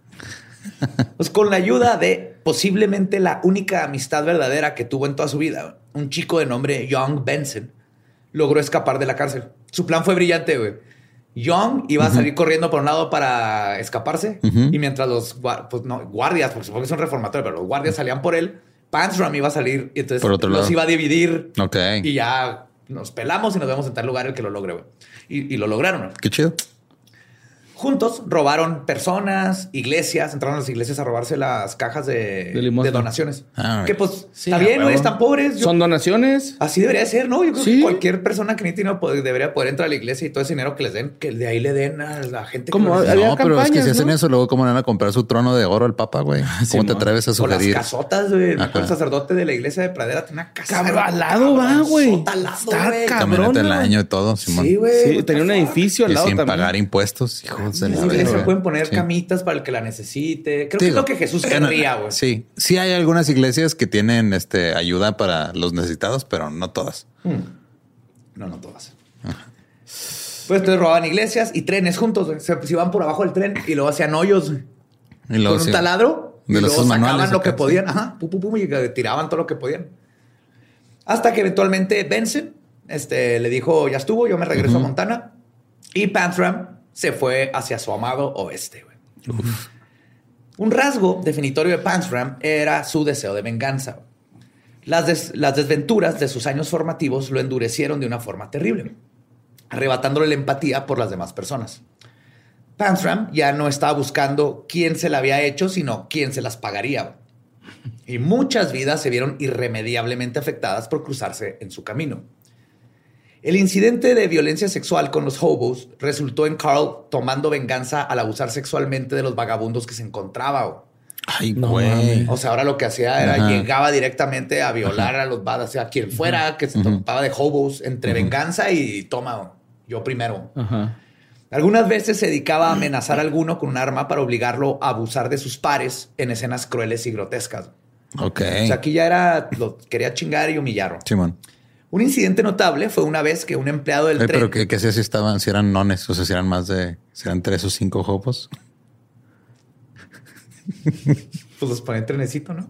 Pues con la ayuda de posiblemente la única amistad verdadera que tuvo en toda su vida, un chico de nombre Young Benson logró escapar de la cárcel. Su plan fue brillante, güey. Young iba a salir corriendo por un lado para escaparse Ujú. y mientras los gua- pues no, guardias, porque supongo que son reformatorios, pero los guardias salían por él, Panzram iba a salir y entonces Por otro los lado. iba a dividir Ok. y ya nos pelamos y nos vemos en tal lugar el que lo logre, güey. Y, y lo lograron, ¿no? Qué chido. Juntos robaron personas, iglesias, entraron a las iglesias a robarse las cajas de, De limosna. de donaciones. Ah, que pues Sí, está a bien, güey, huevo. están pobres. Yo- Son donaciones. así debería de ser, ¿no? Yo creo Sí. que cualquier persona que ni tiene dinero pod- debería poder entrar a la iglesia y todo ese dinero que les den, que de ahí le den a la gente. Como que lo necesita. había No, pero es que si campañas, hacen ¿no? eso, luego cómo le van a comprar su trono de oro al papa, güey. ¿Cómo Simón. te atreves a O las sugerir? casotas, güey. Me acuerdo Ajá. El sacerdote de la iglesia de Pradera tiene una casa. Cabrón, al lado va, güey. cabronzota al lado, Está güey. cabrón. Camioneta del güey. año y todo, Simón. Sí, güey. Sí, what tenía the un fuck? edificio al Y lado sin también. pagar impuestos, hijos de En la la iglesia verga. pueden poner Sí. camitas para el que la necesite. Creo que Sí, es lo que Jesús bueno, querría, güey. Sí, sí hay algunas iglesias que tienen este ayuda para los necesitados, pero no todas. No, no todas. Pues entonces robaban iglesias y trenes juntos, güey. Se, se iban por abajo del tren y luego hacían hoyos, güey, Y luego con un sí, taladro. de y los luego esos sacaban manuales lo que acá, podían. Ajá. Pum, pum, pum, y tiraban todo lo que podían. Hasta que eventualmente Benson este, le dijo, ya estuvo, yo me regreso a Montana. Y Panthram se fue hacia su amado oeste, güey. Un rasgo definitorio de Panthram era su deseo de venganza. Las, des- las desventuras de sus años formativos lo endurecieron de una forma terrible, arrebatándole la empatía por las demás personas. Panthram ya no estaba buscando quién se la había hecho, sino quién se las pagaría. Y muchas vidas se vieron irremediablemente afectadas por cruzarse en su camino. El incidente de violencia sexual con los hobos resultó en Carl tomando venganza al abusar sexualmente de los vagabundos que se encontraba. Ay, No güey. mames. O sea, ahora lo que hacía era Ajá. llegaba directamente a violar a los vadas, o sea, quien fuera que se topaba de hobos entre venganza y toma, yo primero. Ajá. Algunas veces se dedicaba a amenazar a alguno con un arma para obligarlo a abusar de sus pares en escenas crueles y grotescas. Ok. O sea, aquí ya era, lo quería chingar y humillarlo. Simón. Un incidente notable fue una vez que un empleado del Oye, tren... pero ¿qué, qué hacía si estaban, si eran nones? O sea, si eran más de, si eran tres o cinco jopos. Pues los ponía en trenecito, ¿no?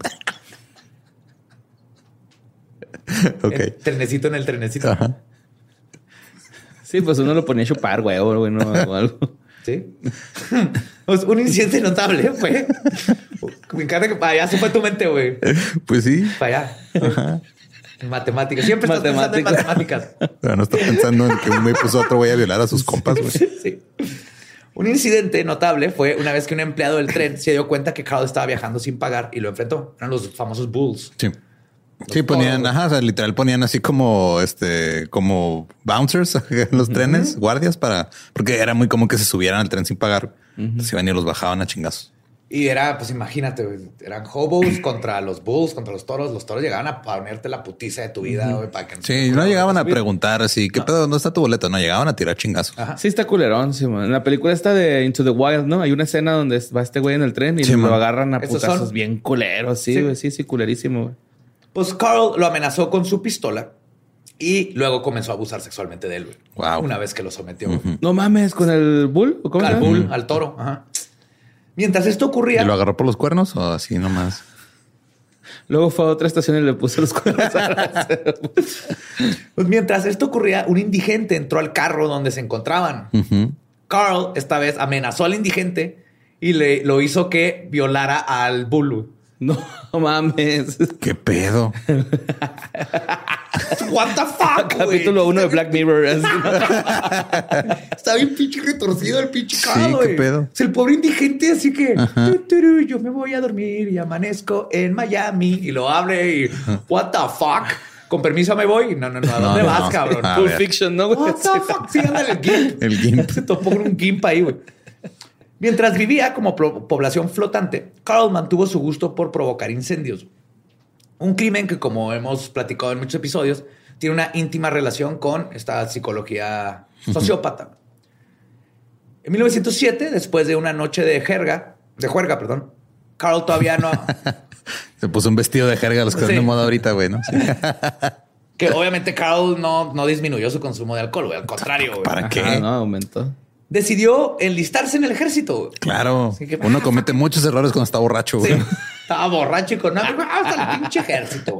Ok. El trenecito en el trenecito. Ajá. Sí, pues uno lo ponía a chupar, güey, o, güey, no, o algo. Sí. Pues un incidente notable fue. Me encanta que para allá se fue tu mente, güey. Pues sí. Para allá. Ajá. Matemáticas. Siempre estás pensando en matemáticas. Pero no está pensando en que un güey puso a otro güey a violar a sus compas, güey. Sí. Un incidente notable fue una vez que un empleado del tren se dio cuenta que Carl estaba viajando sin pagar y lo enfrentó. Eran los famosos bulls. Sí. Sí, ponían, toros, ajá, o sea, literal ponían así como, este, como bouncers en los uh-huh. trenes, guardias para, porque era muy común que se subieran al tren sin pagar. Uh-huh. Se iban y los bajaban a chingazos. Y era, pues imagínate, wey, eran hobos contra los bulls, contra los toros. Los toros llegaban a ponerte la putiza de tu vida, güey, uh-huh. para que no sí, no llegaban a preguntar así, ¿qué no. pedo? ¿Dónde está tu boleto? No, llegaban a tirar chingazos. Ajá. Sí, está culerón, sí, man. En la película esta de Into the Wild, ¿no? Hay una escena donde va este güey en el tren y sí, lo man. agarran a ¿Esos putazos son? bien culeros. Sí, güey, sí, sí, sí, culerísimo, güey. Pues Carl lo amenazó con su pistola y luego comenzó a abusar sexualmente de él, güey. Wow. Una vez que lo sometió. Uh-huh. No mames, ¿con el bull? ¿O cómo al era? bull, Uh-huh. al toro. Ajá. Mientras esto ocurría... ¿Y lo agarró por los cuernos o así nomás? Luego fue a otra estación y le puso los cuernos. Pues mientras esto ocurría, un indigente entró al carro donde se encontraban. Uh-huh. Carl esta vez amenazó al indigente y le lo hizo que violara al bull, güey. No mames. ¿Qué pedo? What the fuck, güey. Capítulo uno de Black Mirror. Está bien pinche retorcido el pinche Carl, sí, güey. ¿qué pedo? Es el pobre indigente, así que tu, tu, tu, yo me voy a dormir y amanezco en Miami y lo abre y what the fuck. Con permiso me voy. No, no, no. ¿A dónde no, vas, no. cabrón? Pulp Fiction, ¿no? What the fuck. Sí, ándale, el gimp. El gimp. Se topó con un gimp ahí, güey. Mientras vivía como pro- población flotante, Carl mantuvo su gusto por provocar incendios. Un crimen que, como hemos platicado en muchos episodios, tiene una íntima relación con esta psicología sociópata. En mil novecientos siete, después de una noche de jerga, de juerga, perdón, Carl todavía no... Se puso un vestido de jerga, los que están Sí. de moda ahorita, güey, ¿no? Sí. Que obviamente Carl no, no disminuyó su consumo de alcohol, güey. Al contrario, güey. ¿Para qué? Ajá, no, aumentó. Decidió enlistarse en el ejército, güey. Claro. Que, Uno comete muchos errores cuando está borracho, güey. Sí. Estaba borracho y con hambre. Hasta el pinche ejército.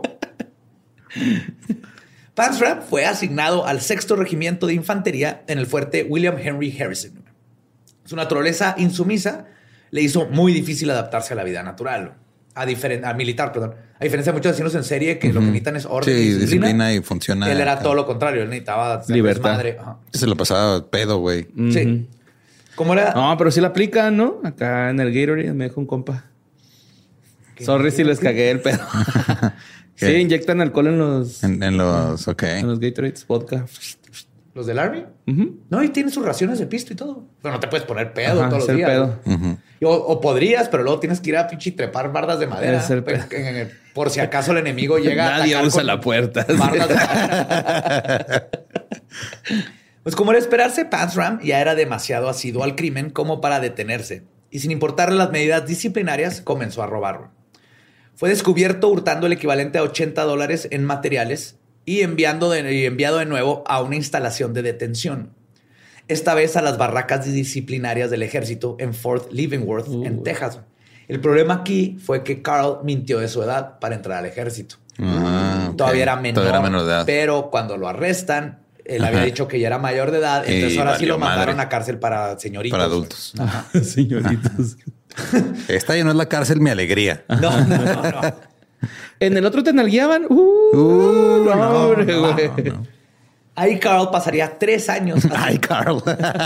Panzram fue asignado al sexto regimiento de infantería en el fuerte William Henry Harrison. Su naturaleza insumisa le hizo muy difícil adaptarse a la vida natural. A, diferen- a militar, perdón. A diferencia de muchos asesinos en serie que uh-huh. lo que necesitan es orden sí, y disciplina. disciplina y funciona. Él era todo lo contrario. Él necesitaba libertad. Ajá. Se lo pasaba pedo, güey. Uh-huh. Sí. ¿Cómo era? No, pero sí la aplican, ¿no? Acá en el Gatorade me dijo un compa. Sorry si les cagué el pedo. Sí, inyectan alcohol en los... En, en los... Ok. En los Gatorades, vodka. ¿Los del Army? Uh-huh. No, y tienen sus raciones de pisto y todo. Pero no te puedes poner pedo Ajá, todos es los el días. pedo. Uh-huh. O, o podrías, pero luego tienes que ir a pinche trepar bardas de madera. Es el pues, pedo. en- en- por si acaso el enemigo llega a Nadie atacar usa con la puerta. bardas de madera. Pues como era esperarse, Panzram ya era demasiado asiduo al crimen como para detenerse. Y sin importarle las medidas disciplinarias, comenzó a robar. Fue descubierto hurtando el equivalente a ochenta dólares en materiales y, enviando de, y enviado de nuevo a una instalación de detención. Esta vez a las barracas disciplinarias del ejército en Fort Leavenworth, uh. en Texas. El problema aquí fue que Carl mintió de su edad para entrar al ejército. Ah, okay. Todavía era menor, Todavía era menor de edad. Pero cuando lo arrestan, él Ajá. había dicho que ya era mayor de edad. Entonces Y ahora sí lo valió mandaron madre. a cárcel para señoritos. Para adultos. Ajá. Señoritos. Esta ya no es la cárcel, mi alegría. No, no, no, no. En el otro te nalgueaban. Uh, Uh, no, no, hombre, no, güey. no, no. Ahí Carl pasaría tres años. Ay, Carl.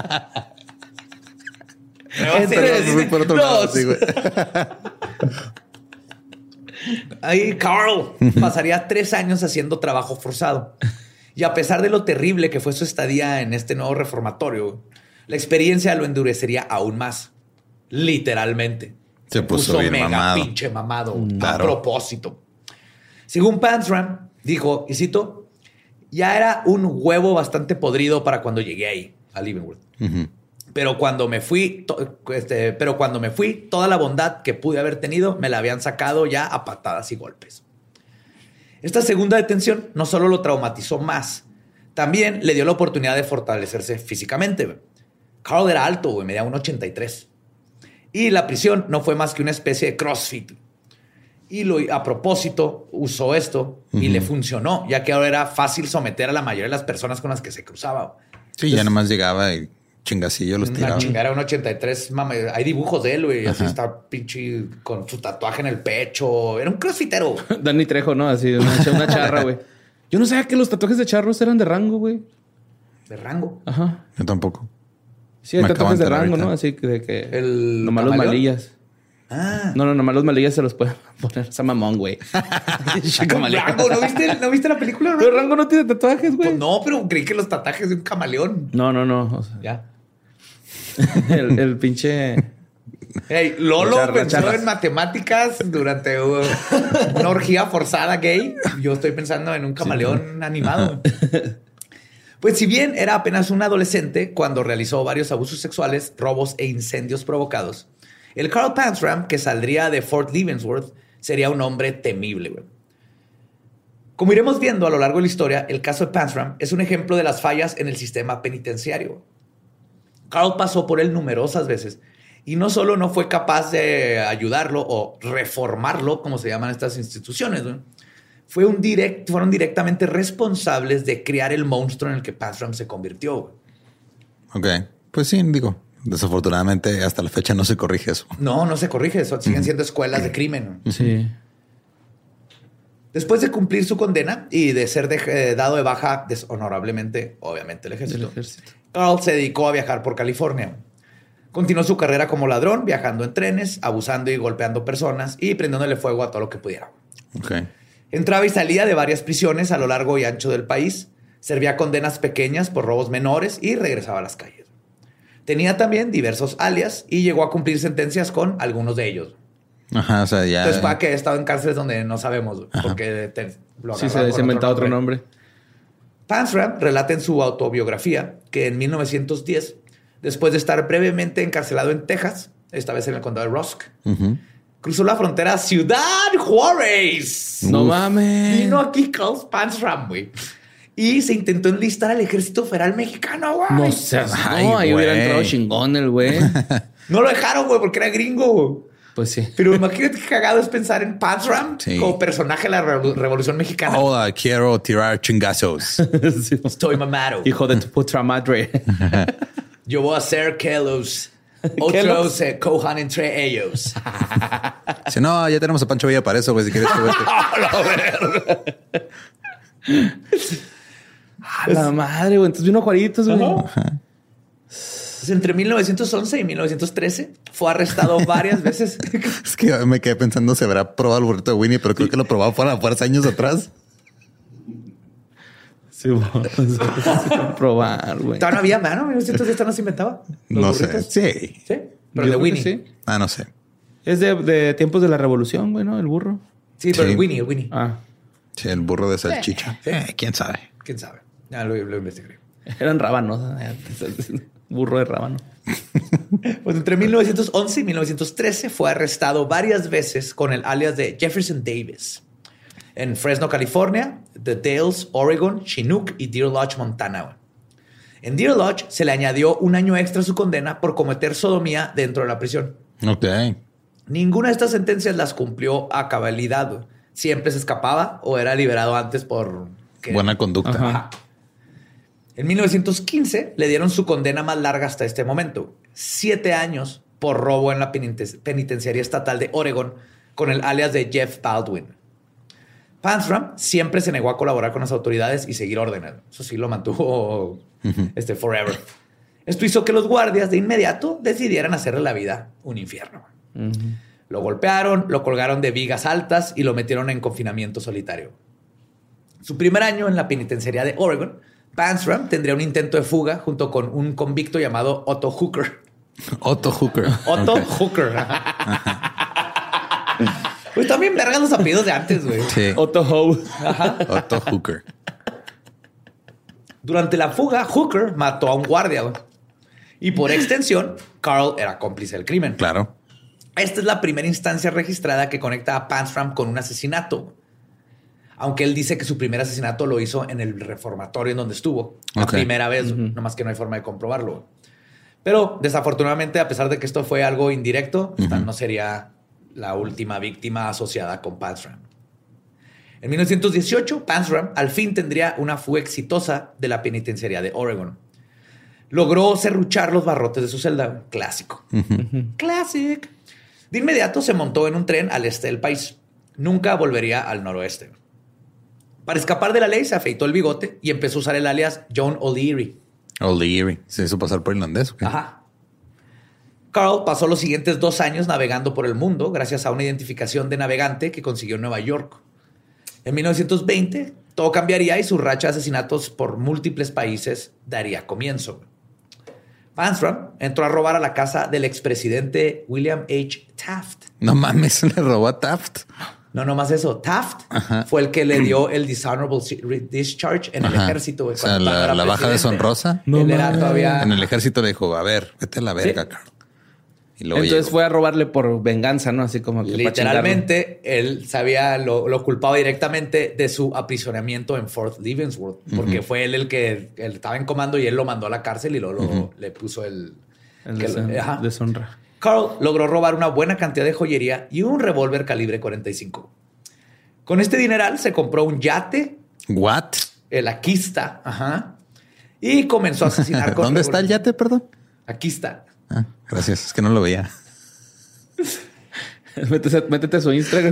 Entre- Fui por otro lado, sí, güey. Ahí Carl pasaría tres años haciendo trabajo forzado. Y a pesar de lo terrible que fue su estadía en este nuevo reformatorio, la experiencia lo endurecería aún más. Literalmente. Se puso bien mega mamado. pinche mamado. Claro. A propósito. Según Panzram, dijo, y cito, ya era un huevo bastante podrido para cuando llegué ahí, a Leavenworth. Uh-huh. Pero cuando me fui, to- este, pero cuando me fui, toda la bondad que pude haber tenido me la habían sacado ya a patadas y golpes. Esta segunda detención no solo lo traumatizó más, también le dio la oportunidad de fortalecerse físicamente. Güey. Carl era alto, güey, medía uno ochenta y tres. Y la prisión no fue más que una especie de CrossFit. Y lo, a propósito usó esto y Uh-huh. le funcionó, ya que ahora era fácil someter a la mayoría de las personas con las que se cruzaba. Sí, Entonces, ya nomás llegaba y chingacillo los tiraba. Una chingara, un ochenta y tres, mame. Hay dibujos de él, güey. Así está pinche con su tatuaje en el pecho. Era un crossfitero. Danny Trejo, ¿no? Así, una, una charra, güey. Yo no sabía que los tatuajes de charros eran de rango, güey. ¿De rango? Ajá. Yo tampoco. Sí, hay tatuajes de rango, ahorita. ¿no? Así que de que... El nomás los malillas. Ah. No, no, nomás los malillas se los pueden poner. Esa mamón, güey. Rango, ¿no viste, ¿no viste la película? Pero Rango no tiene tatuajes, güey. Pues no, pero creí que los tatuajes de un camaleón. No, no, no. O sea, ya. el, el pinche... Hey, Lolo Charra, pensó charras. en matemáticas durante uh, una orgía forzada gay. Yo estoy pensando en un camaleón sí. animado. Pues si bien era apenas un adolescente cuando realizó varios abusos sexuales, robos e incendios provocados, el Carl Panzram que saldría de Fort Leavenworth sería un hombre temible. Güey. Como iremos viendo a lo largo de la historia, el caso de Panzram es un ejemplo de las fallas en el sistema penitenciario. Carl pasó por él numerosas veces y no solo no fue capaz de ayudarlo o reformarlo, como se llaman estas instituciones, ¿no? Fue un direct, fueron directamente responsables de crear el monstruo en el que Panzram se convirtió. Ok, pues sí, digo, desafortunadamente hasta la fecha no se corrige eso. No, no se corrige eso. Siguen siendo escuelas de crimen. Sí. Después de cumplir su condena y de ser de, eh, dado de baja deshonorablemente, obviamente, el ejército, El ejército, Carl se dedicó a viajar por California. Continuó su carrera como ladrón, viajando en trenes, abusando y golpeando personas y prendiéndole fuego a todo lo que pudiera. Ok. Entraba y salía de varias prisiones a lo largo y ancho del país. Servía condenas pequeñas por robos menores y regresaba a las calles. Tenía también diversos alias y llegó a cumplir sentencias con algunos de ellos. Ajá, o sea, ya... Entonces, para que he estado en cárceles donde no sabemos, Ajá. porque te, lo sí, se ha inventado otro nombre. Panzram relata en su autobiografía que en mil novecientos diez, después de estar brevemente encarcelado en Texas, esta vez en el condado de Rusk, Uh-huh. cruzó la frontera a Ciudad Juárez. No mames. Vino aquí Carl Panzram, güey. Y se intentó enlistar al ejército federal mexicano, güey. No seas... Ay, No, ahí güey. hubiera entrado chingón el güey. No lo dejaron, güey, porque era gringo, güey. Pues sí. Pero imagínate qué cagado es pensar en Panzram Sí. como personaje de la Revo- Revolución Mexicana. Hola, quiero tirar chingazos. Sí. Estoy mamado. Hijo de tu puta madre. Yo voy a hacer que los otros se cojan entre ellos. Si no, ya tenemos a Pancho Villa para eso, güey, si quieres. Vete. A la madre, güey. Entonces vino Juaritos, güey. Pues entre mil novecientos once y mil novecientos trece fue arrestado varias veces. Es que me quedé pensando si habrá probado el burrito de Winnie, pero creo que lo probaba por la fuerza años atrás. Sí, bueno. Probar, güey. Todavía no había mano. mil novecientos diez no se inventaba. Los No sé. burritos. Sí. Sí, pero Yo de creo que Winnie. sí. Sí, Ah, no sé. Es de, de tiempos de la revolución, güey, ¿no? El burro. pero Sí. el Winnie, el Winnie. Ah. Sí, el burro de salchicha. Eh, quién sabe. ¿Quién sabe? Ya lo, lo investigaré. Eran rábanos. Burro de rábano. Pues entre mil novecientos once y mil novecientos trece fue arrestado varias veces con el alias de Jefferson Davis. En Fresno, California, The Dalles, Oregon, Chinook y Deer Lodge, Montana. En Deer Lodge se le añadió un año extra a su condena por cometer sodomía dentro de la prisión. Ok. Ninguna de estas sentencias las cumplió a cabalidad. Siempre se escapaba o era liberado antes por... que- Buena conducta. Ajá. En mil novecientos quince le dieron su condena más larga hasta este momento. Siete años por robo en la peniten- penitenciaría estatal de Oregon con el alias de Jeff Baldwin. Panzram siempre se negó a colaborar con las autoridades y seguir órdenes. Eso sí lo mantuvo Ujú. este, forever. Esto hizo que los guardias de inmediato decidieran hacerle la vida un infierno. Ujú. Lo golpearon, lo colgaron de vigas altas y lo metieron en confinamiento solitario. Su primer año en la penitenciaría de Oregon, Panzram tendría un intento de fuga junto con un convicto llamado Otto Hooker. Otto Hooker. Otto Ok. Hooker. Pues también vergan los apellidos de antes, güey. Sí. Otto Howe. Otto Hooker. Durante la fuga, Hooker mató a un guardia, güey. Y por extensión, Carl era cómplice del crimen. Claro. Esta es la primera instancia registrada que conecta a Panzram con un asesinato. Aunque él dice que su primer asesinato lo hizo en el reformatorio en donde estuvo. La Ok. primera vez, nomás que no hay forma de comprobarlo. Pero desafortunadamente, a pesar de que esto fue algo indirecto, esta Ujú. no sería la última víctima asociada con Panzram. En mil novecientos dieciocho, Panzram al fin tendría una fuga exitosa de la penitenciaría de Oregon. logró serruchar los barrotes de su celda. Clásico. Uh-huh. Classic. De inmediato se montó en un tren al este del país. Nunca volvería al noroeste. Para escapar de la ley, se afeitó el bigote y empezó a usar el alias John O'Leary. O'Leary. ¿Se hizo pasar por irlandés? ¿Okay? Ajá. Carl pasó los siguientes dos años navegando por el mundo gracias a una identificación de navegante que consiguió en Nueva York. En mil novecientos veinte, todo cambiaría y su racha de asesinatos por múltiples países daría comienzo. Panstram entró a robar a la casa del expresidente William H. Taft. No mames, le robó a Taft. No, no más eso. Taft Ajá. fue el que le dio el dishonorable discharge en Ajá. el ejército. O sea, la, la baja deshonrosa. No, Él era todavía... En el ejército le dijo, a ver, vete a la verga, ¿sí? Carl. Y entonces llegó. Fue a robarle por venganza, ¿no? Así como que literalmente él sabía, lo, lo culpaba directamente de su aprisionamiento en Fort Leavenworth, porque uh-huh. fue él el que él estaba en comando y él lo mandó a la cárcel y luego uh-huh. le puso el... El deshonra. deshonra. Carl logró robar una buena cantidad de joyería y un revólver calibre cuarenta y cinco. Con este dineral se compró un yate. ¿What? El Aquista. Ajá. Y comenzó a asesinar. Con ¿Dónde está el yate, perdón? Aquí está. Ah, gracias. Es que no lo veía. métete, métete a su Instagram.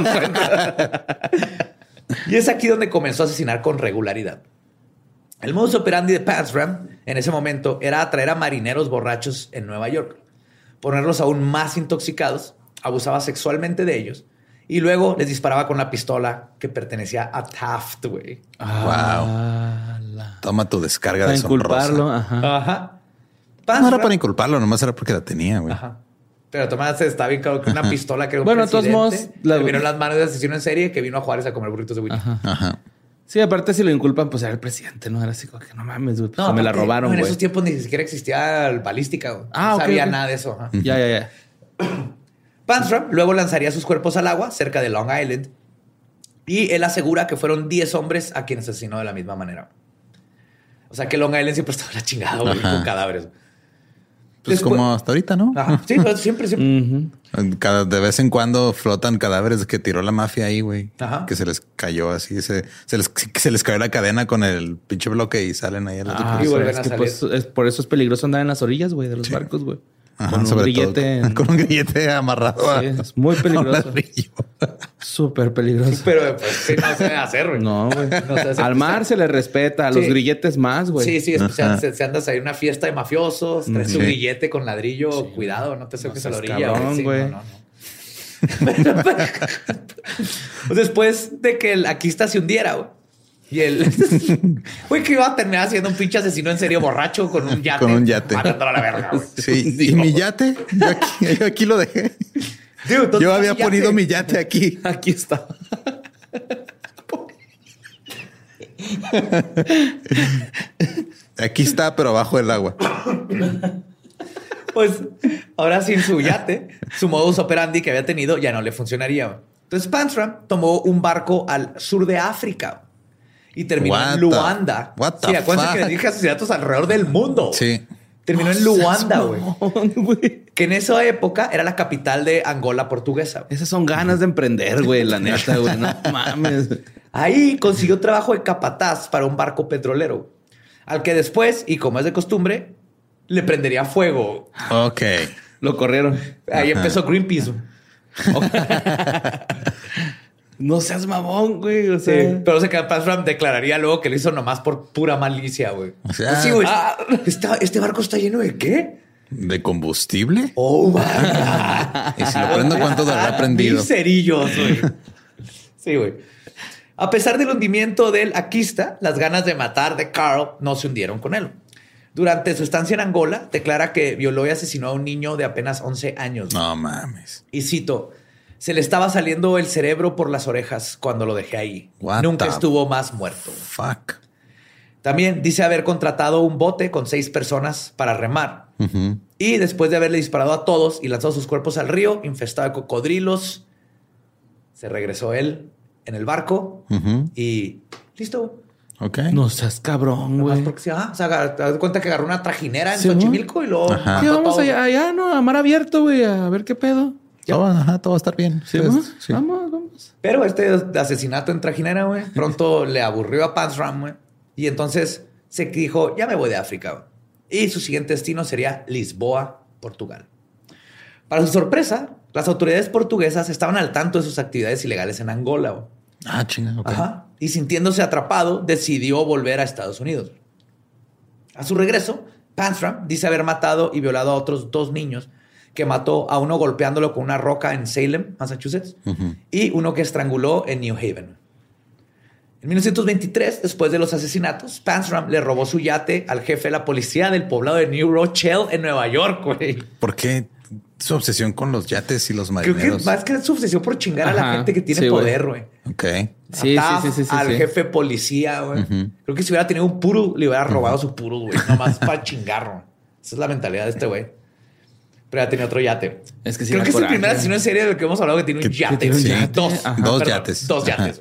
Y es aquí donde comenzó a asesinar con regularidad. El modus operandi de Panstram en ese momento era atraer a marineros borrachos en Nueva York, ponerlos aún más intoxicados, abusaba sexualmente de ellos y luego les disparaba con una pistola que pertenecía a Taft, güey. Ah, wow. La... Toma tu descarga para deshonrosa. Inculparlo. Ajá. Ajá. Panstram, no era para inculparlo, nomás era porque la tenía, güey. Ajá. Pero Tomás está bien claro que una pistola que era un bueno, presidente todos modos, la... que vino en las manos de asesino en serie que vino a Juárez a comer burritos de Willy. Ajá. Ajá. Sí, aparte si lo inculpan, pues era el presidente, ¿no? Era así como que no mames, güey. Pues no, me la robaron, güey. No, en esos tiempos ni siquiera existía el balística, güey. Ah, no okay, sabía okay. nada de eso. Ajá. Ya, ya, ya. Panstram luego lanzaría sus cuerpos al agua cerca de Long Island y él asegura que fueron diez hombres a quienes asesinó de la misma manera. O sea que Long Island siempre estaba la chingada, güey, con cadáveres. Pues Después, como hasta ahorita, ¿no? Ajá. Sí, pues siempre, siempre. Uh-huh. Cada, de vez en cuando flotan cadáveres que tiró la mafia ahí, güey. Ajá. Que se les cayó así, se, se, les, se les cayó la cadena con el pinche bloque y salen ahí a la ah, y vuelven a salir. Pues, es, por eso es peligroso andar en las orillas, güey, de los sí. barcos, güey. Ajá, con un grillete. En... Con un grillete amarrado. Sí, es muy peligroso. Súper peligroso. Pero pues sí, no se debe hacer, güey. No, güey. No Al mar se le respeta, a sí. los grilletes más, güey. Sí, sí. O sea, se, se andas ahí en una fiesta de mafiosos, traes sí. un grillete con ladrillo. Sí. Cuidado, no te acerques no a la orilla. Cabrón, sí, güey. No, no, no. Pues después de que el Aquista se hundiera, güey. Y el... Güey, que iba a terminar siendo un pinche asesino en serio borracho con un yate. Con un yate. Mandándolo a la verga, güey. Sí. ¿Y mi yate? Yo aquí, yo aquí lo dejé. Dude, yo había mi ponido mi yate aquí. Aquí está. Aquí está, pero abajo del agua. Pues ahora sin su yate, su modus operandi que había tenido ya no le funcionaría. Entonces Panstram tomó un barco al sur de África y terminó what en Luanda. The, what the sí, acuérdense que les dije asesinatos alrededor del mundo. Sí. Terminó oh, en Luanda, güey. Que en esa época era la capital de Angola portuguesa. Esas son ganas de emprender, güey, la neta, güey. No mames. Ahí consiguió trabajo de capataz para un barco petrolero, al que después, y como es de costumbre, le prendería fuego. Ok. Lo corrieron. Ahí Ajá. empezó Greenpeace. No seas mamón, güey. O sea, sí, pero o sea que Panstram declararía luego que lo hizo nomás por pura malicia, güey. O sea, sí, güey. Ah, está, ¿este barco está lleno de qué? ¿De combustible? Oh, my God. Y si lo prendo, ¿cuánto habrá prendido? Mil cerillos, güey. Sí, güey. A pesar del hundimiento del Aquista, las ganas de matar de Carl no se hundieron con él. Durante su estancia en Angola, declara que violó y asesinó a un niño de apenas once años. No mames. Y cito, se le estaba saliendo el cerebro por las orejas cuando lo dejé ahí. What Nunca estuvo más muerto. Fuck. También dice haber contratado un bote con seis personas para remar. Uh-huh. Y después de haberle disparado a todos y lanzado sus cuerpos al río, infestado de cocodrilos, se regresó él en el barco uh-huh. y listo. Ok. No seas cabrón, güey. Porque sí, ah, o sea, te das cuenta que agarró una trajinera en sí, Xochimilco ¿no? y luego... Ajá. Sí, vamos allá, allá, ¿no? A mar abierto, güey, a ver qué pedo. Todo, ajá, todo va a estar bien. Sí, pues, sí. Vamos, vamos. Pero este asesinato en trajinera, güey, pronto le aburrió a Panstram, güey. Y entonces se dijo, ya me voy de África. y su siguiente destino sería Lisboa, Portugal. Para su sorpresa, las autoridades portuguesas estaban al tanto de sus actividades ilegales en Angola. Güey. Ah, chinga, ok. Ajá. Y sintiéndose atrapado, decidió volver a Estados Unidos. A su regreso, Panstram dice haber matado y violado a otros dos niños, que mató a uno golpeándolo con una roca en Salem, Massachusetts, uh-huh. y uno que estranguló en New Haven. En mil novecientos veintitrés, después de los asesinatos, Panstram le robó su yate al jefe de la policía del poblado de New Rochelle en Nueva York, güey. ¿Por qué su obsesión con los yates y los marineros? Creo que más que su obsesión por chingar Ajá, a la gente que tiene sí, poder, güey. Ok. Sí, sí, sí, sí, sí. Al sí. jefe policía, güey. Uh-huh. Creo que si hubiera tenido un puro, le hubiera robado uh-huh. su puro, güey. Nomás para chingarlo. Esa es la mentalidad de este güey. Pero ya tenía otro yate. Es que sí Creo que es el primer asesino en serie del que hemos hablado que tiene un yate. Tiene un yate? Dos. Ajá, dos perdón, yates. Dos yates.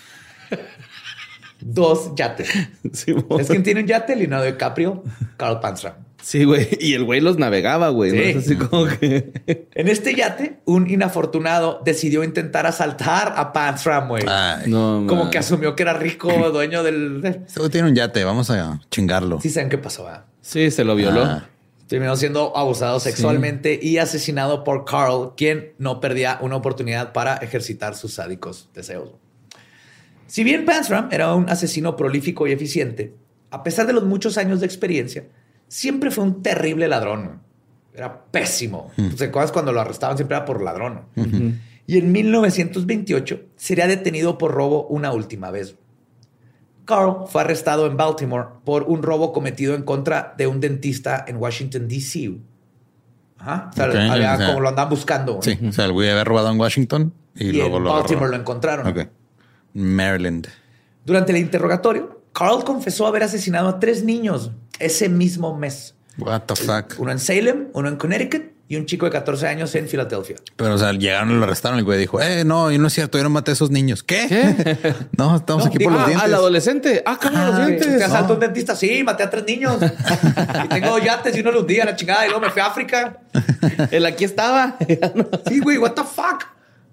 Dos yates. Sí, es quien tiene un yate, Leonardo DiCaprio, Carl Panstram. Sí, güey. Y el güey los navegaba, güey. Sí. ¿No? Es así como que... En este yate, un inafortunado decidió intentar asaltar a Panstram, güey. No, como man. que asumió que era rico, dueño del... Este tiene un yate. Vamos a chingarlo. Sí saben qué pasó, ¿verdad? Sí, se lo violó. Ah. Terminó siendo abusado sexualmente sí. y asesinado por Carl, quien no perdía una oportunidad para ejercitar sus sádicos deseos. Si bien Panstram era un asesino prolífico y eficiente, a pesar de los muchos años de experiencia, siempre fue un terrible ladrón. Era pésimo. Uh-huh. ¿Te acuerdas cuando lo arrestaban? Siempre era por ladrón. Uh-huh. Y en mil novecientos veintiocho sería detenido por robo una última vez. Carl fue arrestado en Baltimore por un robo cometido en contra de un dentista en Washington, D C Ajá. O sea, okay, había, o sea, como lo andaban buscando. Sí, o sea, el güey había robado en Washington y, y luego en lo Baltimore agarró. Lo encontraron. Ok. Maryland. Durante el interrogatorio, Carl confesó haber asesinado a tres niños ese mismo mes. What the fuck? Uno en Salem, uno en Connecticut y un chico de catorce años en Filadelfia. Pero, o sea, llegaron y lo arrestaron. El güey dijo, eh, no, y no es cierto, yo no maté a esos niños. ¿Qué? ¿Qué? No, estamos no, aquí por ah, los dientes. Al adolescente. Ah, cabrón, los dientes. ¿Te asaltó no. un dentista? Sí, maté a tres niños. Y tengo dos yates y uno los hundí a la chingada y luego me fui a África. El aquí estaba. Sí, güey, what the fuck.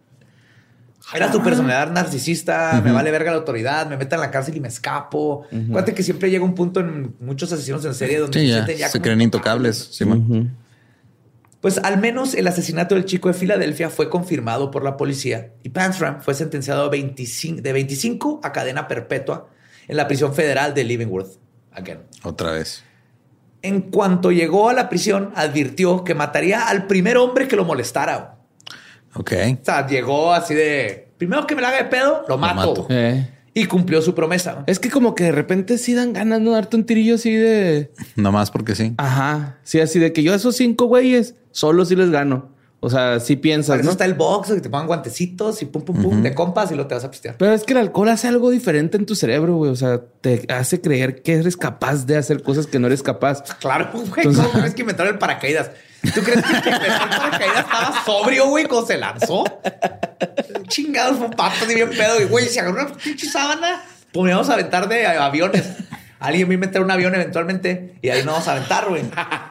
Era tu personalidad narcisista, uh-huh. me vale verga la autoridad, me meten en la cárcel y me escapo. Uh-huh. Acuérdate que siempre llega un punto en muchos asesinos en serie donde sí, se, ya. sienten ya se creen intocables. Sí, uh-huh. Pues al menos el asesinato del chico de Filadelfia fue confirmado por la policía y Panstram fue sentenciado a veinticinco, de veinticinco a cadena perpetua en la prisión federal de Leavenworth. Again. Otra vez. En cuanto llegó a la prisión, advirtió que mataría al primer hombre que lo molestara. Ok. O sea, llegó así de... Primero que me la haga de pedo, lo, lo mato. mato. Eh. Y cumplió su promesa. Es que como que de repente sí dan ganas de darte un tirillo así de... Nomás porque sí. Ajá. Sí, así de que yo a esos cinco güeyes solo sí les gano. O sea, sí piensas, Para ¿no? Eso está el box, que te pongan guantecitos y pum, pum, pum, uh-huh. de compas y lo te vas a pistear. Pero es que el alcohol hace algo diferente en tu cerebro, güey. O sea, te hace creer que eres capaz de hacer cosas que no eres capaz. Claro, güey. Entonces... ¿Cómo crees que inventaron el paracaídas? ¿Tú crees que el que inventó el paracaídas estaba sobrio, güey, cuando se lanzó? Chingados, fue un pato ni bien pedo. Y, güey, si agarró una pinche sábana, pues me vamos a aventar de aviones. Alguien va a inventar un avión eventualmente y ahí no vamos a aventar, güey.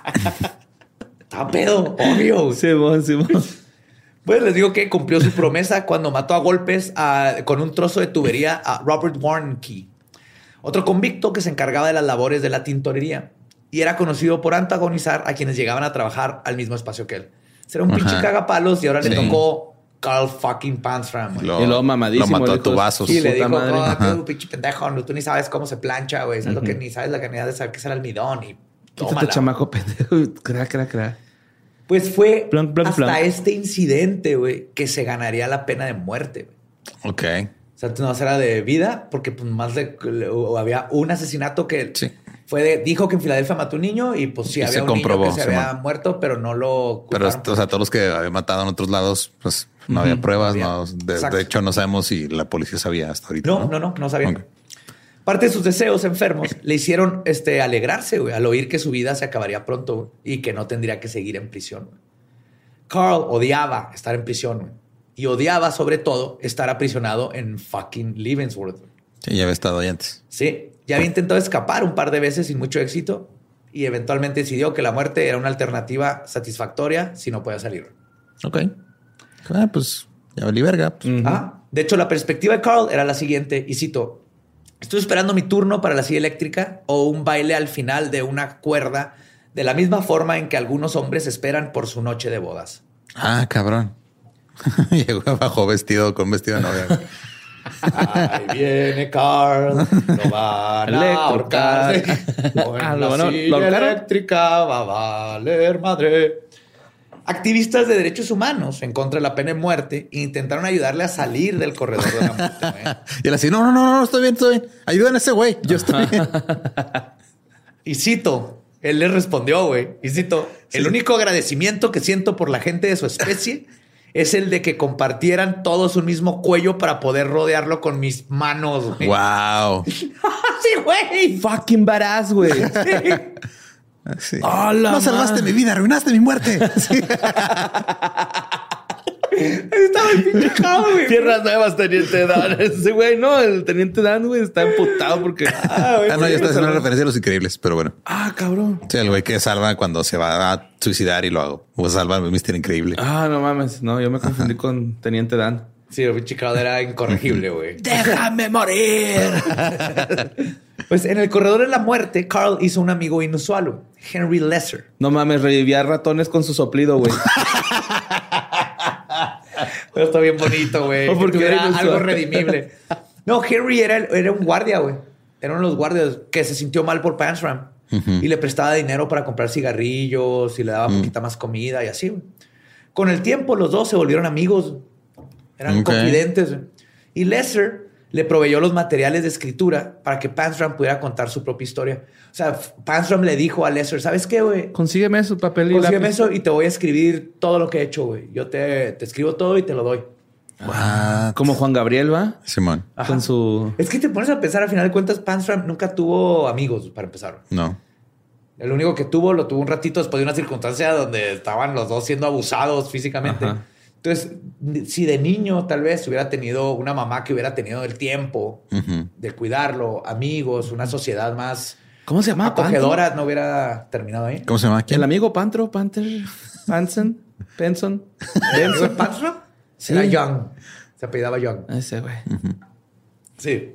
Estaba pedo, obvio. Sí, bon, sí, bon. Pues les digo que cumplió su promesa cuando mató a golpes a, con un trozo de tubería a Robert Warnke, otro convicto que se encargaba de las labores de la tintorería y era conocido por antagonizar a quienes llegaban a trabajar al mismo espacio que él. Era un Ajá. pinche cagapalos y ahora sí. le tocó Carl fucking Panstram. Lo, y lo mamadísimo. Lo mató a tubazos. Y le dijo, oh, tú pinche pendejo, tú ni sabes cómo se plancha, güey. ¿Sabes uh-huh. lo que ni sabes la cantidad de saber qué es el almidón? Y Quítate, chamaco pendejo. Cra, cra, cra. Pues fue plan, plan, hasta plan. este incidente, güey, que se ganaría la pena de muerte. Güey. Ok. O sea, no era de vida porque pues, más de, había un asesinato que sí. fue de, dijo que en Filadelfia mató un niño y pues sí, y había un comprobó, niño que se había man. muerto, pero no lo... Pero, o sea, todos los que había matado en otros lados, pues no uh-huh. había pruebas. No había. No, de, de hecho, no sabemos si la policía sabía hasta ahorita. No, no, no, no, no sabía. Okay. Parte de sus deseos enfermos le hicieron este, alegrarse, güey, al oír que su vida se acabaría pronto, güey, y que no tendría que seguir en prisión. Güey. Carl odiaba estar en prisión, güey, y odiaba sobre todo estar aprisionado en fucking Leavenworth. Sí, ya había estado ahí antes. Sí, ya había intentado escapar un par de veces sin mucho éxito y eventualmente decidió que la muerte era una alternativa satisfactoria si no podía salir. Ok. Ah, pues ya valí verga. Pues. Uh-huh. Ah, de hecho, la perspectiva de Carl era la siguiente, y cito... Estoy esperando mi turno para la silla eléctrica o un baile al final de una cuerda de la misma forma en que algunos hombres esperan por su noche de bodas. Ah, cabrón. Llegó abajo vestido con vestido de novia. Ahí viene Carl, lo van a ahorcar. Ah, Con ¿lo la van a- silla lo ahorcaron? eléctrica va a valer madre. Activistas de derechos humanos en contra de la pena de muerte intentaron ayudarle a salir del corredor de la muerte. ¿eh? Y él así, no, no, no, no, estoy bien, estoy bien. Ayuden a ese güey. Yo estoy bien. Y cito, él le respondió, güey, y cito, el único agradecimiento que siento por la gente de su especie es el de que compartieran todos un mismo cuello para poder rodearlo con mis manos, güey. Wow. Sí, güey. Fucking badass, güey. Sí. ¡A la No salvaste madre! mi vida, arruinaste mi muerte. Sí. Estaba el pinche cabrón, güey. Tierras nuevas, Teniente Dan. Ese güey, no, el Teniente Dan, güey, está emputado porque... Ah, güey, Ah, no, sí, ya está haciendo salvó. una referencia a Los Increíbles, pero bueno. Ah, cabrón. Sí, el güey que salva cuando se va a suicidar y lo hago. O salva a mister Increíble. Ah, no mames. No, yo me confundí con Teniente Dan. Sí, el pinche cabrón era incorregible, güey. ¡Déjame morir! Pues en el corredor de la muerte, Carl hizo un amigo inusual, güey, Henry Lesser. No mames, revivía ratones con su soplido, güey. Pero está bien bonito, güey. Oh, porque Que era era inusual. algo redimible. No, Henry era, era un guardia, güey. Era uno de los guardias que se sintió mal por Pansram. Y le prestaba dinero para comprar cigarrillos y le daba poquita más comida y así, güey. Con el tiempo, los dos se volvieron amigos. Eran Ok. confidentes, güey. Y Lesser le proveyó los materiales de escritura para que Pansram pudiera contar su propia historia. O sea, Pansram le dijo a Lesser, ¿sabes qué, güey? Consígueme su papel y Consígueme lápiz. eso y te voy a escribir todo lo que he hecho, güey. Yo te, te escribo todo y te lo doy. What? Como Juan Gabriel, ¿va? Simón. Ajá. Con su... Es que te pones a pensar, al final de cuentas, Pansram nunca tuvo amigos, para empezar. No. El único que tuvo, lo tuvo un ratito después de una circunstancia donde estaban los dos siendo abusados físicamente. Ajá. Entonces, si de niño tal vez hubiera tenido una mamá que hubiera tenido el tiempo Ujú. de cuidarlo, amigos, una sociedad más ¿Cómo se llama? acogedora, no hubiera terminado ahí. ¿Cómo se llama? ¿Pantro? ¿Quién? El amigo Pantro, Panther, Panson, Benson, Benson. ¿Pansram? Sí. Era Young. Se apellidaba Young. Ese güey. Sí.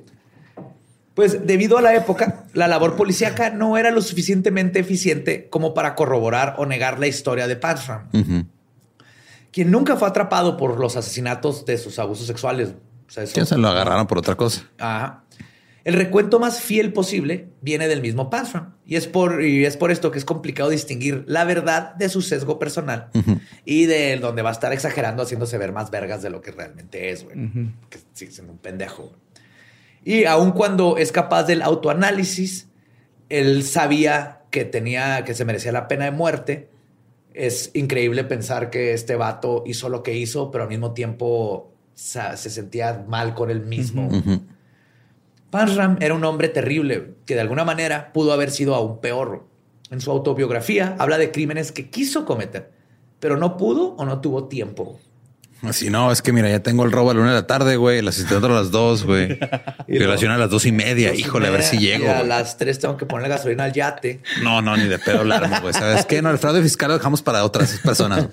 Pues debido a la época, la labor policíaca no era lo suficientemente eficiente como para corroborar o negar la historia de Pansram, Ujú. quien nunca fue atrapado por los asesinatos de sus abusos sexuales. O sea, eso- Ya se lo agarraron por otra cosa. Ajá. El recuento más fiel posible viene del mismo Pansram. Y es por, y es por esto que es complicado distinguir la verdad de su sesgo personal y de donde va a estar exagerando, haciéndose ver más vergas de lo que realmente es, güey. Que sigue siendo un pendejo, güey. Y aun cuando es capaz del autoanálisis, él sabía que tenía, que se merecía la pena de muerte. Es increíble pensar que este vato hizo lo que hizo, pero al mismo tiempo sa- se sentía mal con él mismo. Ujú. Pansram era un hombre terrible que de alguna manera pudo haber sido aún peor. En su autobiografía habla de crímenes que quiso cometer, pero no pudo o no tuvo tiempo. Así no, es que mira, ya tengo el robo a la una de la tarde, güey. El asistente a las dos, güey. Y Violación a las dos y media. Dos y Híjole, a ver si media, llego. y a güey. las tres tengo que poner gasolina al yate. No, no, ni de pedo largo, güey. ¿Sabes qué? No, el fraude fiscal lo dejamos para otras personas.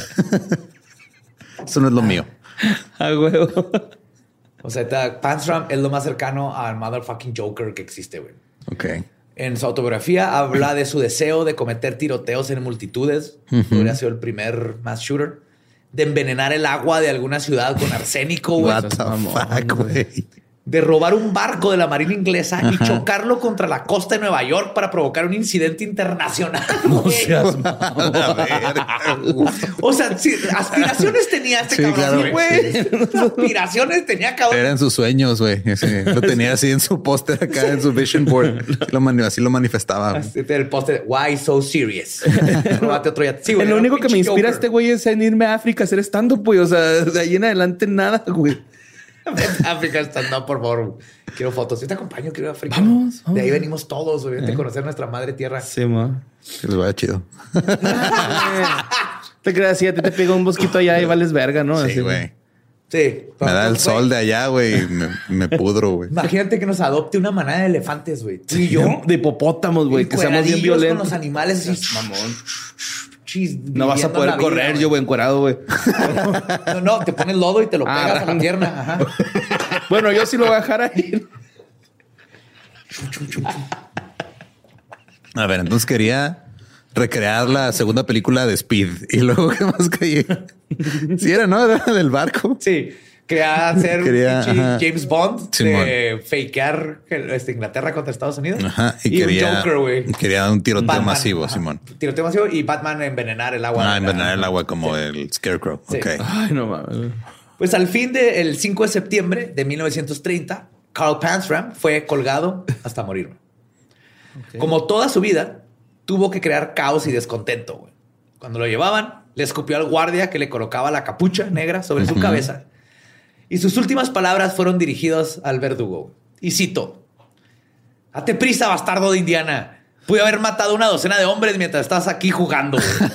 Eso no es lo mío. A huevo. O sea, ta- Pansram es lo más cercano al motherfucking Joker que existe, güey. Ok. En su autobiografía habla de su deseo de cometer tiroteos en multitudes. Hubiera sido el primer mass shooter. De envenenar el agua de alguna ciudad con arsénico, güey. What the mamón, fuck, güey. De robar un barco de la Marina Inglesa y chocarlo contra la costa de Nueva York para provocar un incidente internacional. No güey. seas A ver. O sea, sí, aspiraciones tenía este Sí, cabrón, claro, sí, güey. Aspiraciones tenía, cabrón. Eran sus sueños, güey. Sí, lo tenía así en su póster acá, en su vision board. Lo mani- así lo manifestaba. güey. Así, El póster, why so serious? Róbate otro ya. Sí, güey, El era un único que me pinche inspira a Joker. este güey es en irme a África a hacer stand-up, güey. O sea, de ahí en adelante nada, güey. Vete a África stand up, por favor. Quiero fotos. Yo te acompaño, quiero ir a África. Vamos, vamos. De ahí venimos todos, güey. Vete a conocer nuestra madre tierra. Sí, ma. Que les vaya chido. Te creas, sí, a ti te pega un bosquito allá y vales verga, ¿no? Sí, Así, güey. Sí. Me da el Güey, sol de allá, güey. y Me, me pudro, güey. Imagínate que nos adopte una manada de elefantes, güey. Tú y yo. De hipopótamos, güey, que seamos bien encueradillos violentos. con los animales así. Mamón. Chis, No vas a viviendo poder la vida, correr, yo, güey, encuerado, güey. No, no, te pones lodo y te lo Ah, pegas a la arranca. pierna. Ajá. Bueno, yo sí lo voy a dejar ahí. A ver, entonces quería recrear la segunda película de Speed. Y luego, ¿qué más caí? Sí era, ¿no? Era del barco. Sí. Quería hacer Quería, un ajá. James Bond Simón. de fakear este, Inglaterra contra Estados Unidos. Ajá. Y, Y, quería, un Joker, güey. quería un tiroteo Batman, masivo, ajá. Simón. Tiroteo masivo y Batman envenenar el agua. Ah, de la- envenenar el agua como el Scarecrow. Sí. Ok. Ay, no mames. Pues al fin del cinco de septiembre de mil novecientos treinta, Carl Panzram fue colgado hasta morir. Okay. Como toda su vida, tuvo que crear caos y descontento. Güey. Cuando lo llevaban, le escupió al guardia que le colocaba la capucha negra sobre su cabeza. Y sus últimas palabras fueron dirigidas al verdugo. Y cito: "Date prisa, bastardo de Indiana. Pude haber matado una docena de hombres mientras estás aquí jugando. Güey.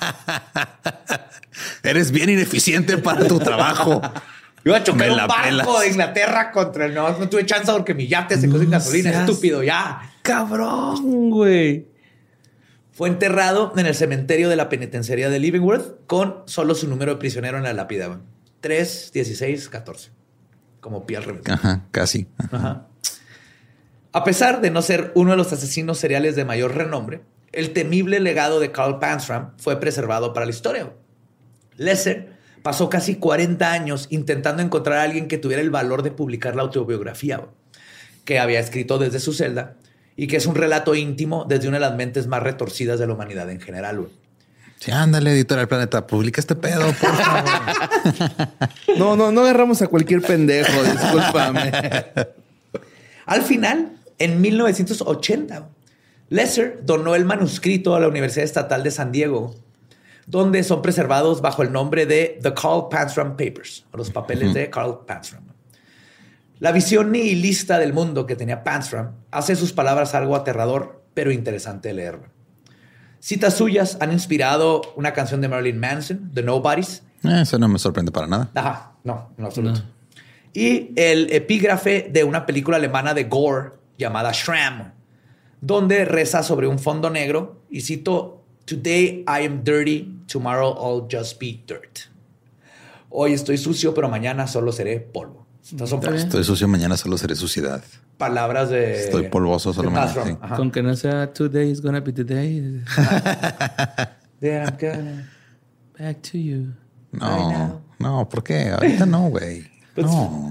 Eres bien ineficiente para tu trabajo. Iba a chocar Me un la barco pelas. de Inglaterra contra el... No, no tuve chance porque mi yate se quedó sin gasolina. seas- Estúpido, ya. Cabrón, güey. Fue enterrado en el cementerio de la penitenciaría de Leavenworth con solo su número de prisionero en la lápida. güey. tres, dieciséis, catorce. Como pie al revés. Ajá, casi. Ajá. A pesar de no ser uno de los asesinos seriales de mayor renombre, el temible legado de Carl Panzram fue preservado para la historia. Lesser pasó casi cuarenta años intentando encontrar a alguien que tuviera el valor de publicar la autobiografía que había escrito desde su celda y que es un relato íntimo desde una de las mentes más retorcidas de la humanidad en general. güey. Sí, ándale, Editorial Planeta, publica este pedo, por favor. No, no, no agarramos a cualquier pendejo, discúlpame. Al final, en mil novecientos ochenta, Lesser donó el manuscrito a la Universidad Estatal de San Diego, donde son preservados bajo el nombre de The Carl Panzram Papers, o los papeles uh-huh. de Carl Panzram. La visión nihilista del mundo que tenía Panzram hace sus palabras algo aterrador, pero interesante de leer. Citas suyas han inspirado una canción de Marilyn Manson, The Nobodies. Eh, eso no me sorprende para nada. Ajá, no, en absoluto. No. Y el epígrafe de una película alemana de gore llamada Schramm, donde reza sobre un fondo negro y cito: "Today I am dirty, tomorrow I'll just be dirt". Hoy estoy sucio, pero mañana solo seré polvo. Entonces son palabras, Estoy sucio, mañana solo seré suciedad. palabras de... Estoy polvoso, solo de mañana, Panzram. sí. Ajá. Con que no sea today is gonna be today. Then I'm gonna- Back to you. No, no, ¿por qué? Ahorita no, güey. No.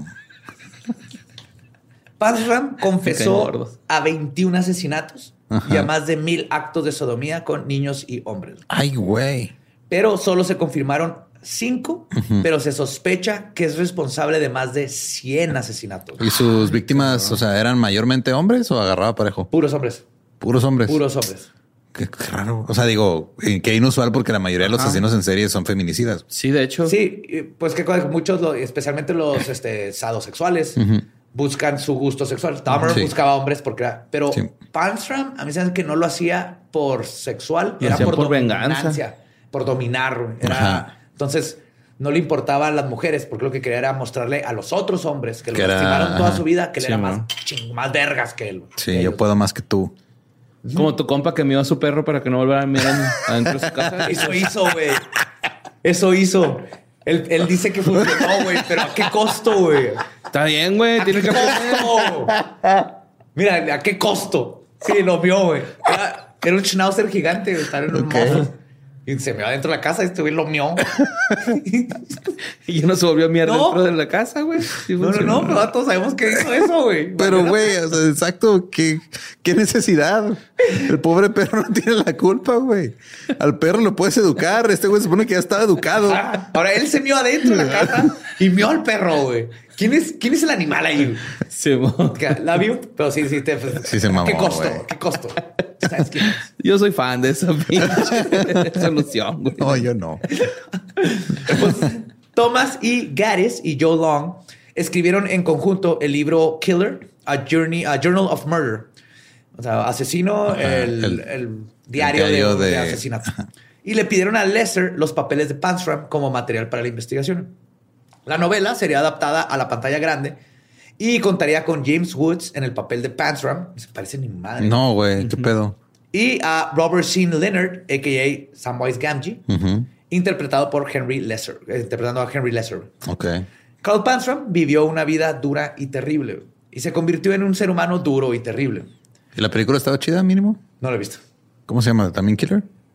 Panzram Me caen confesó gordos. a veintiún asesinatos Ajá. y a más de mil actos de sodomía con niños y hombres. Ay, güey. Pero solo se confirmaron cinco, uh-huh. pero se sospecha que es responsable de más de cien asesinatos. ¿Y sus víctimas, o sea, eran mayormente hombres o agarraba parejo? Puros hombres. Puros hombres. Puros hombres. Qué, qué raro. O sea, digo, qué inusual porque la mayoría de los Ajá. asesinos en serie son feminicidas. Sí, de hecho. Sí, y, pues que muchos, lo- especialmente los este, sadosexuales, Ujú. buscan su gusto sexual. Dahmer Sí. buscaba hombres porque era... Pero Sí. Panzram, a mí se me hace que no lo hacía por sexual. Lo Era hacía por, por venganza. dominancia, por dominar. güey. Era, Ajá. entonces, no le importaban las mujeres porque lo que quería era mostrarle a los otros hombres que lo Que era- lastimaron toda ajá. su vida que él Sí, era man. más, ching, más vergas que él. Sí, que yo ellos. puedo más que tú. Como tu compa que mió a su perro para que no volviera a mirar adentro de su casa. Eso hizo, güey. Eso hizo. Él, él dice que funcionó, güey, pero ¿a qué costo, güey? Está bien, güey. ¿A Tiene qué que costo? Mira, ¿a qué costo? Sí, lo vio, güey. Era, era un schnauzer gigante, güey. Estaba en unos Ok. mofos. Y se me va dentro de la casa y este güey lo mió. Y ya no se volvió a miar No. dentro de la casa, güey. Sí No, no, funcionó. no, pero todos sabemos que hizo eso, güey. Pero, güey, o sea, exacto, ¿qué, qué necesidad? El pobre perro no tiene la culpa, güey. Al perro lo puedes educar. Este güey se supone que ya estaba educado. Ah, ahora él se mió adentro de la casa y mió al perro, güey. ¿Quién es, ¿Quién es el animal ahí? Sí, mo. La vio, pero sí, sí. Te, Sí se mamó, ¿Qué costo? güey. ¿Qué costo? ¿Sabes quién es? Yo soy fan de esa pinche solución, güey. No, yo no. Pues, Thomas E. Gaddis y Joe Long escribieron en conjunto el libro Killer, A, Journey, a Journal of Murder. O sea, asesino, Ajá, el, el- el diario, el diario de, de de- asesinato. Y le pidieron a Lesser los papeles de Panzram como material para la investigación. La novela sería adaptada a la pantalla grande y contaría con James Woods en el papel de Panzram. Se parece ni madre. No, güey, qué pedo. Y a Robert Sean Leonard, a k a. Samwise Gamgee, Ujú. interpretado por Henry Lesser, eh, interpretando a Henry Lesser. Ok. Carl Panzram vivió una vida dura y terrible y se convirtió en un ser humano duro y terrible. ¿Y la película estaba chida, mínimo? No lo he visto. ¿Cómo se llama? ¿También Killer?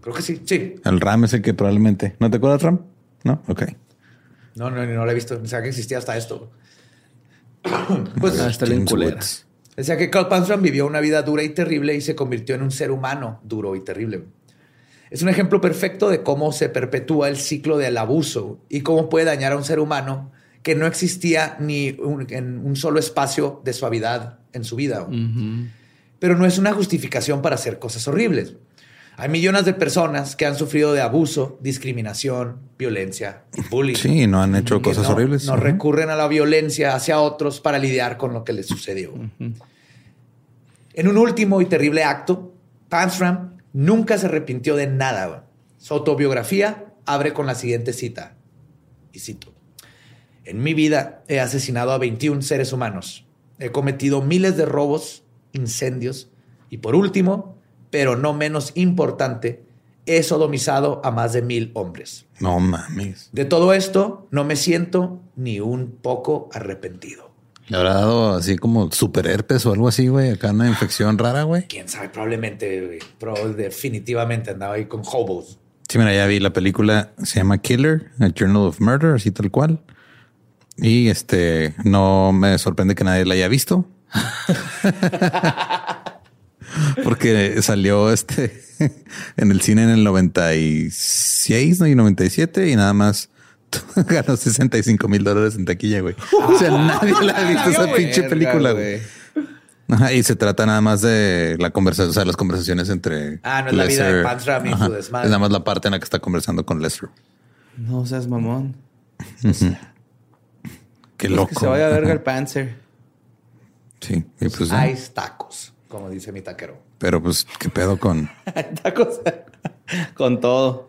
Creo que sí, sí. El RAM es el que probablemente... ¿No te acuerdas, RAM? ¿No? Ok. No, no, no lo he visto. Pensaba que existía hasta esto. Pues Ah, está bien James culera. Woods. decía que Carl Panzram vivió una vida dura y terrible y se convirtió en un ser humano duro y terrible. Es un ejemplo perfecto de cómo se perpetúa el ciclo del abuso y cómo puede dañar a un ser humano que no existía ni un, en un solo espacio de suavidad en su vida. Uh-huh. Pero no es una justificación para hacer cosas horribles. Hay millones de personas que han sufrido de abuso, discriminación, violencia, bullying. Sí, no han hecho cosas no, horribles. No uh-huh. recurren a la violencia hacia otros para lidiar con lo que les sucedió. Uh-huh. En un último y terrible acto, Panzram nunca se arrepintió de nada. Su autobiografía abre con la siguiente cita. Y cito. En mi vida he asesinado a veintiún seres humanos. He cometido miles de robos, incendios y por último, pero no menos importante, he sodomizado a más de mil hombres. No mames. De todo esto no me siento ni un poco arrepentido. ¿Le habrá dado así como super herpes o algo así, güey? Acá una infección rara, güey. Quién sabe, probablemente, güey. Pero definitivamente andaba ahí con hobos. Sí, mira, ya vi la película. Se llama Killer, A Journal of Murder, así tal cual. Y este, no me sorprende que nadie la haya visto. Porque salió este en el cine en el noventa y seis, ¿no? Y noventa y siete y nada más ganó sesenta y cinco mil dólares en taquilla, güey. O sea, nadie la ha visto esa pinche película, güey. Ajá, y se trata nada más de la conversación, o sea, las conversaciones entre Ah, no es Lesser, la vida de Panzram y su desmadre. Es nada más la parte en la que está conversando con Lester. No seas mamón. Uh-huh. Qué pues loco. Que se vaya a verga el Panzer. Sí. Y pues, hay ¿eh? tacos, como dice mi taquero. Pero pues, ¿qué pedo con...? Tacos con todo.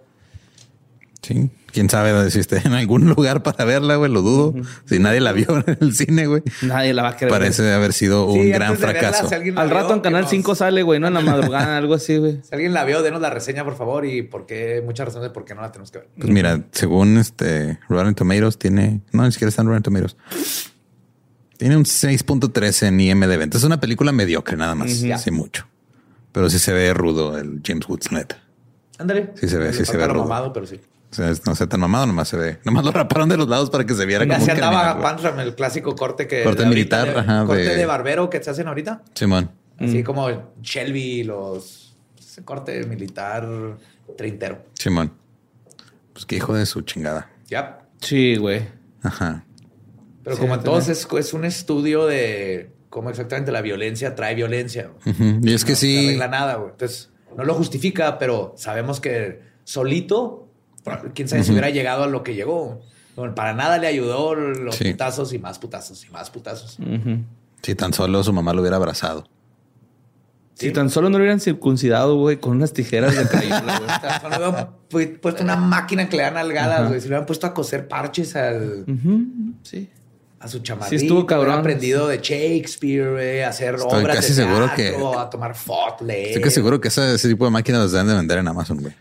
Sí. Quién sabe si esté en algún lugar para verla, güey. Lo dudo. Uh-huh. Si nadie la vio en el cine, güey. Nadie la va a querer. Parece ver. haber sido sí, un gran fracaso. Verla, si Al rato en Canal cinco nos... sale, güey, no en la madrugada, algo así, güey. Si alguien la vio, denos la reseña, por favor. Y por qué, muchas razones de por qué no la tenemos que ver. Pues mira, según este Rotten Tomatoes tiene... No, ni siquiera está en Rotten Tomatoes. Tiene un seis punto tres en I M D B. Entonces es una película mediocre, nada más. Uh-huh. Hace mucho. Pero sí se ve rudo el James Woods, neta. Ándale. Sí se ve, sí se ve rudo. Mamado, pero sí. O sea, no sé tan mamado, nomás se ve. Nomás lo raparon de los lados para que se viera como un criminal. Así andaba Panzram, el clásico corte que... Corte militar, de, ajá. Corte de... de barbero que se hacen ahorita. Simón. Así mm. como Shelby, los... Ese corte militar treintero. Simón. Pues qué hijo de su chingada. Ya. Yep. Sí, güey. Ajá. Pero sí, como entonces es, es un estudio de cómo exactamente la violencia trae violencia. Uh-huh. Y es que no, sí... No se arregla nada, güey. Entonces, no lo justifica, pero sabemos que solito... Quién sabe uh-huh. si hubiera llegado a lo que llegó. Bueno, para nada le ayudó los sí. putazos y más putazos y más putazos. Uh-huh. Si tan solo su mamá lo hubiera abrazado. Si ¿Sí? tan solo no lo hubieran circuncidado, güey, con unas tijeras de crayola, güey. Tan solo hubieran puesto una máquina que le dan nalgadas, güey. Uh-huh. Si le hubieran puesto a coser parches al... Uh-huh. Sí. A su chamarrito. Sí estuvo cabrón. Aprendido de Shakespeare, güey, a hacer Estoy obras casi de seguro teatro, que... a tomar fotos, leer. Estoy casi seguro que ese, ese tipo de máquinas las deben de vender en Amazon, güey.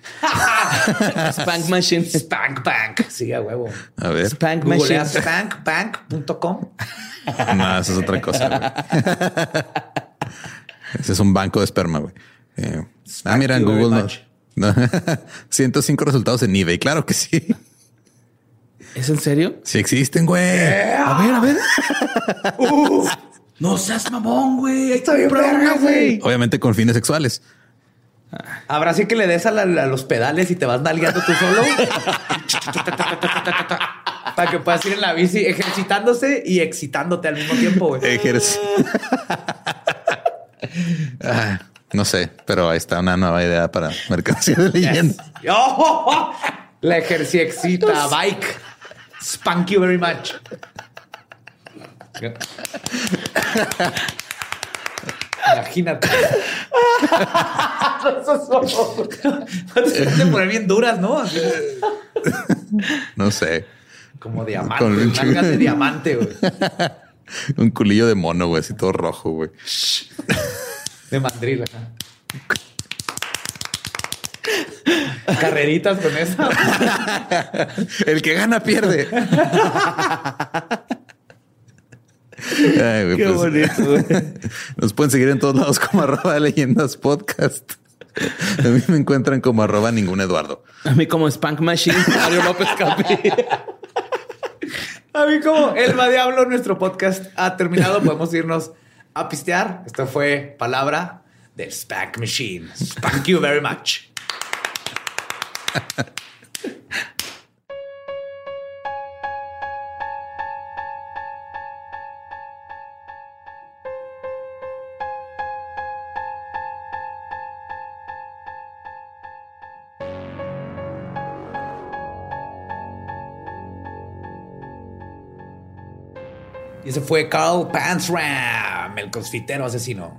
Spank Machine. Spank Bank. Sí, a huevo. A ver. Spank Machine. spank bank punto com. No, eso es otra cosa, güey. Ese es un banco de esperma, güey. Eh, ah, mira, en Google no. no. ciento cinco resultados en eBay. Claro que sí. ¿Es en serio? Sí existen, güey. Yeah. A ver, a ver. Uh, no seas mamón, güey. Está bien verga, güey. Obviamente con fines sexuales. Habrá sí que le des a, la, a los pedales y te vas nalgueando tú solo. Para que puedas ir en la bici ejercitándose y excitándote al mismo tiempo, güey. Ejerci... ah, no sé, pero ahí está una nueva idea para mercancía de leyenda. Yes. Oh, la ejerci excita bike. Spank you very much. Imagínate. Te poner bien duras, ¿no? No sé. Como diamante. Con un nalgas de diamante, güey. Un culillo de mono, güey, así todo rojo, güey. De mandril, ajá. Carreritas con eso. El que gana pierde. Ay, güey, qué pues, bonito, güey. Nos pueden seguir en todos lados como arroba leyendas podcast. A mí me encuentran como arroba ningún Eduardo. A mí como Spank Machine, Mario López Capi. A mí como Elba Diablo, nuestro podcast ha terminado. Podemos irnos a pistear. Esto fue palabra del Spank Machine. Spank you very much. Y ese fue Carl Panzram, el confitero asesino.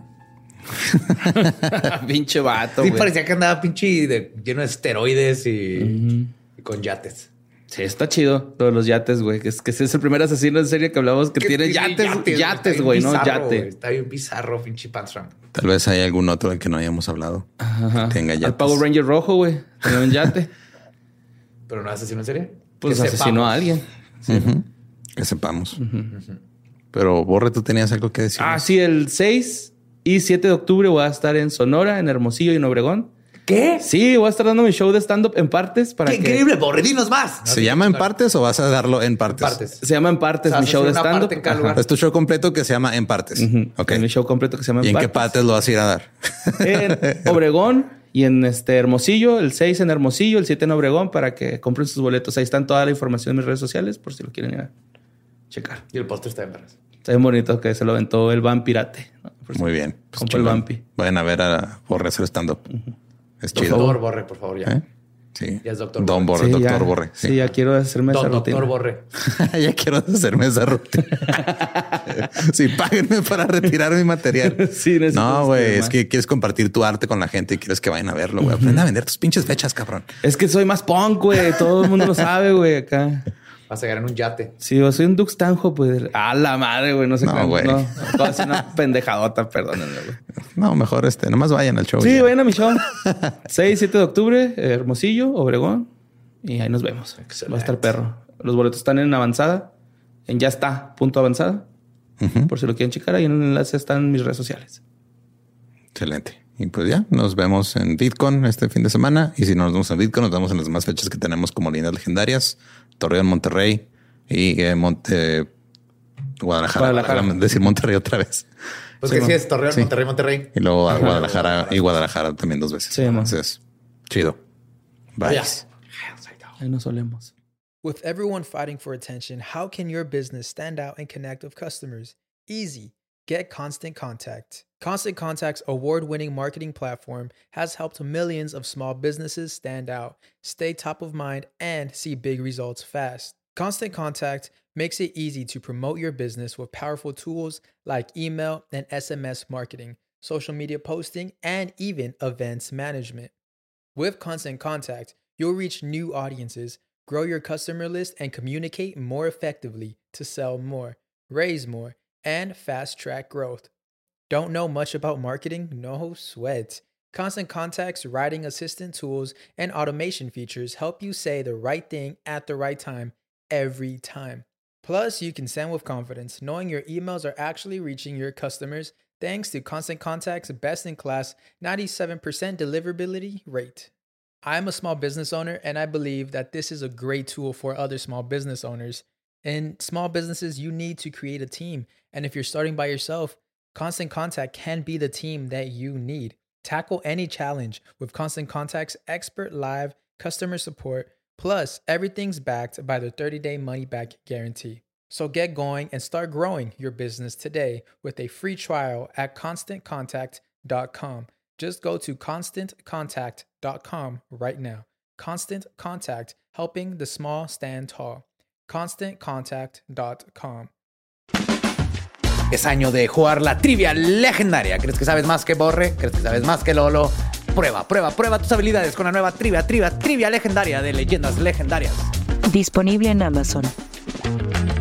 Pinche vato, Sí, güey. parecía que andaba pinche de- lleno de esteroides y, uh-huh. y con yates. Sí, está chido todos los yates, güey. Que es que ese es el primer asesino en serie que hablamos que tiene yates, yates, güey, no yate. Wey. Está bien bizarro, pinche Panzram. Tal vez hay algún otro del que no hayamos hablado. Ajá. Que tenga yates. El Power Ranger rojo, güey. Tenía un yate. ¿Pero no asesino en serie? Pues que asesinó sepamos. a alguien. Sí, uh-huh. ¿no? Que sepamos. Uh-huh. Uh-huh. Pero Borre, tú tenías algo que decir. Ah, sí, el seis y siete de octubre voy a estar en Sonora, en Hermosillo y en Obregón. ¿Qué? Sí, voy a estar dando mi show de stand-up en partes para ¡Qué que... increíble! Borre, dinos más. ¿Se llama En Partes o vas a darlo en partes? partes. Se llama En Partes, o sea, mi show de stand-up. Es tu show completo que se llama En Partes. Uh-huh. Okay. Es mi show completo que se llama En ¿Y en Partes. qué partes lo vas a ir a dar? En Obregón y en este Hermosillo, el seis en Hermosillo, el siete en Obregón, para que compren sus boletos. Ahí están toda la información en mis redes sociales por si lo quieren ir a checar. Y el póster está en vergas. Está bien bonito que se lo aventó el Vampirate. ¿No? Muy bien. Pues Compa el Vampi. Vayan a ver a Borre hacer stand-up. Uh-huh. Es chido. Doctor Borre, por favor, ya. ¿Eh? Sí. Ya es doctor Don Borre, sí, doctor ya. Borre. Sí. sí, ya quiero hacerme Don esa rutina. Doctor Borre. Ya quiero hacerme esa rutina. Sí, páguenme para retirar mi material. Sí, no, güey, es que quieres compartir tu arte con la gente y quieres que vayan a verlo, güey. Aprende uh-huh. a vender tus pinches fechas, cabrón. Es que soy más punk, güey. Todo el mundo lo sabe, güey, acá. Vas a llegar en un yate. Sí, yo soy un Dux Tanjo, pues. A la madre, güey. No sé no, güey. No, no, es una pendejadota, perdónenme, güey. No, mejor este, nomás vayan al show. Sí, ya. vayan a mi show. seis, siete de octubre, Hermosillo, Obregón. Y ahí nos vemos. Excelente. Va a estar perro. Los boletos están en avanzada. En ya está, punto avanzada. Uh-huh. Por si lo quieren checar, ahí en el enlace están en mis redes sociales. Excelente. Y pues ya, nos vemos en VidCon este fin de semana. Y si no nos vemos en VidCon, nos vemos en las demás fechas que tenemos como líneas legendarias. Torreón, Monterrey y eh, Monte... Guadalajara. Guadalajara. Para decir Monterrey otra vez. Pues sí, que no. sí es Torreón, sí. Monterrey, Monterrey. Y luego a Guadalajara y Guadalajara también dos veces. Sí, entonces, chido. Bye. Yes. Ahí nos solemos. With everyone fighting for attention, how can your business stand out and connect with customers? Easy. Get Constant Contact. Constant Contact's award-winning marketing platform has helped millions of small businesses stand out, stay top of mind, and see big results fast. Constant Contact makes it easy to promote your business with powerful tools like email and S M S marketing, social media posting, and even events management. With Constant Contact, you'll reach new audiences, grow your customer list, and communicate more effectively to sell more, raise more, and fast-track growth. Don't know much about marketing? No sweat. Constant Contact's writing assistant tools and automation features help you say the right thing at the right time every time. Plus, you can send with confidence, knowing your emails are actually reaching your customers thanks to Constant Contact's best-in-class ninety-seven percent deliverability rate. I'm a small business owner, and I believe that this is a great tool for other small business owners. In small businesses, you need to create a team, and if you're starting by yourself, Constant Contact can be the team that you need. Tackle any challenge with Constant Contact's expert live customer support. Plus, everything's backed by the thirty-day money-back guarantee. So get going and start growing your business today with a free trial at constant contact dot com. Just go to constant contact dot com right now. Constant Contact, helping the small stand tall. constant contact dot com. Es año de jugar la trivia legendaria. ¿Crees que sabes más que Borre? ¿Crees que sabes más que Lolo? Prueba, prueba, prueba tus habilidades con la nueva trivia, trivia, trivia legendaria de leyendas legendarias. Disponible en Amazon.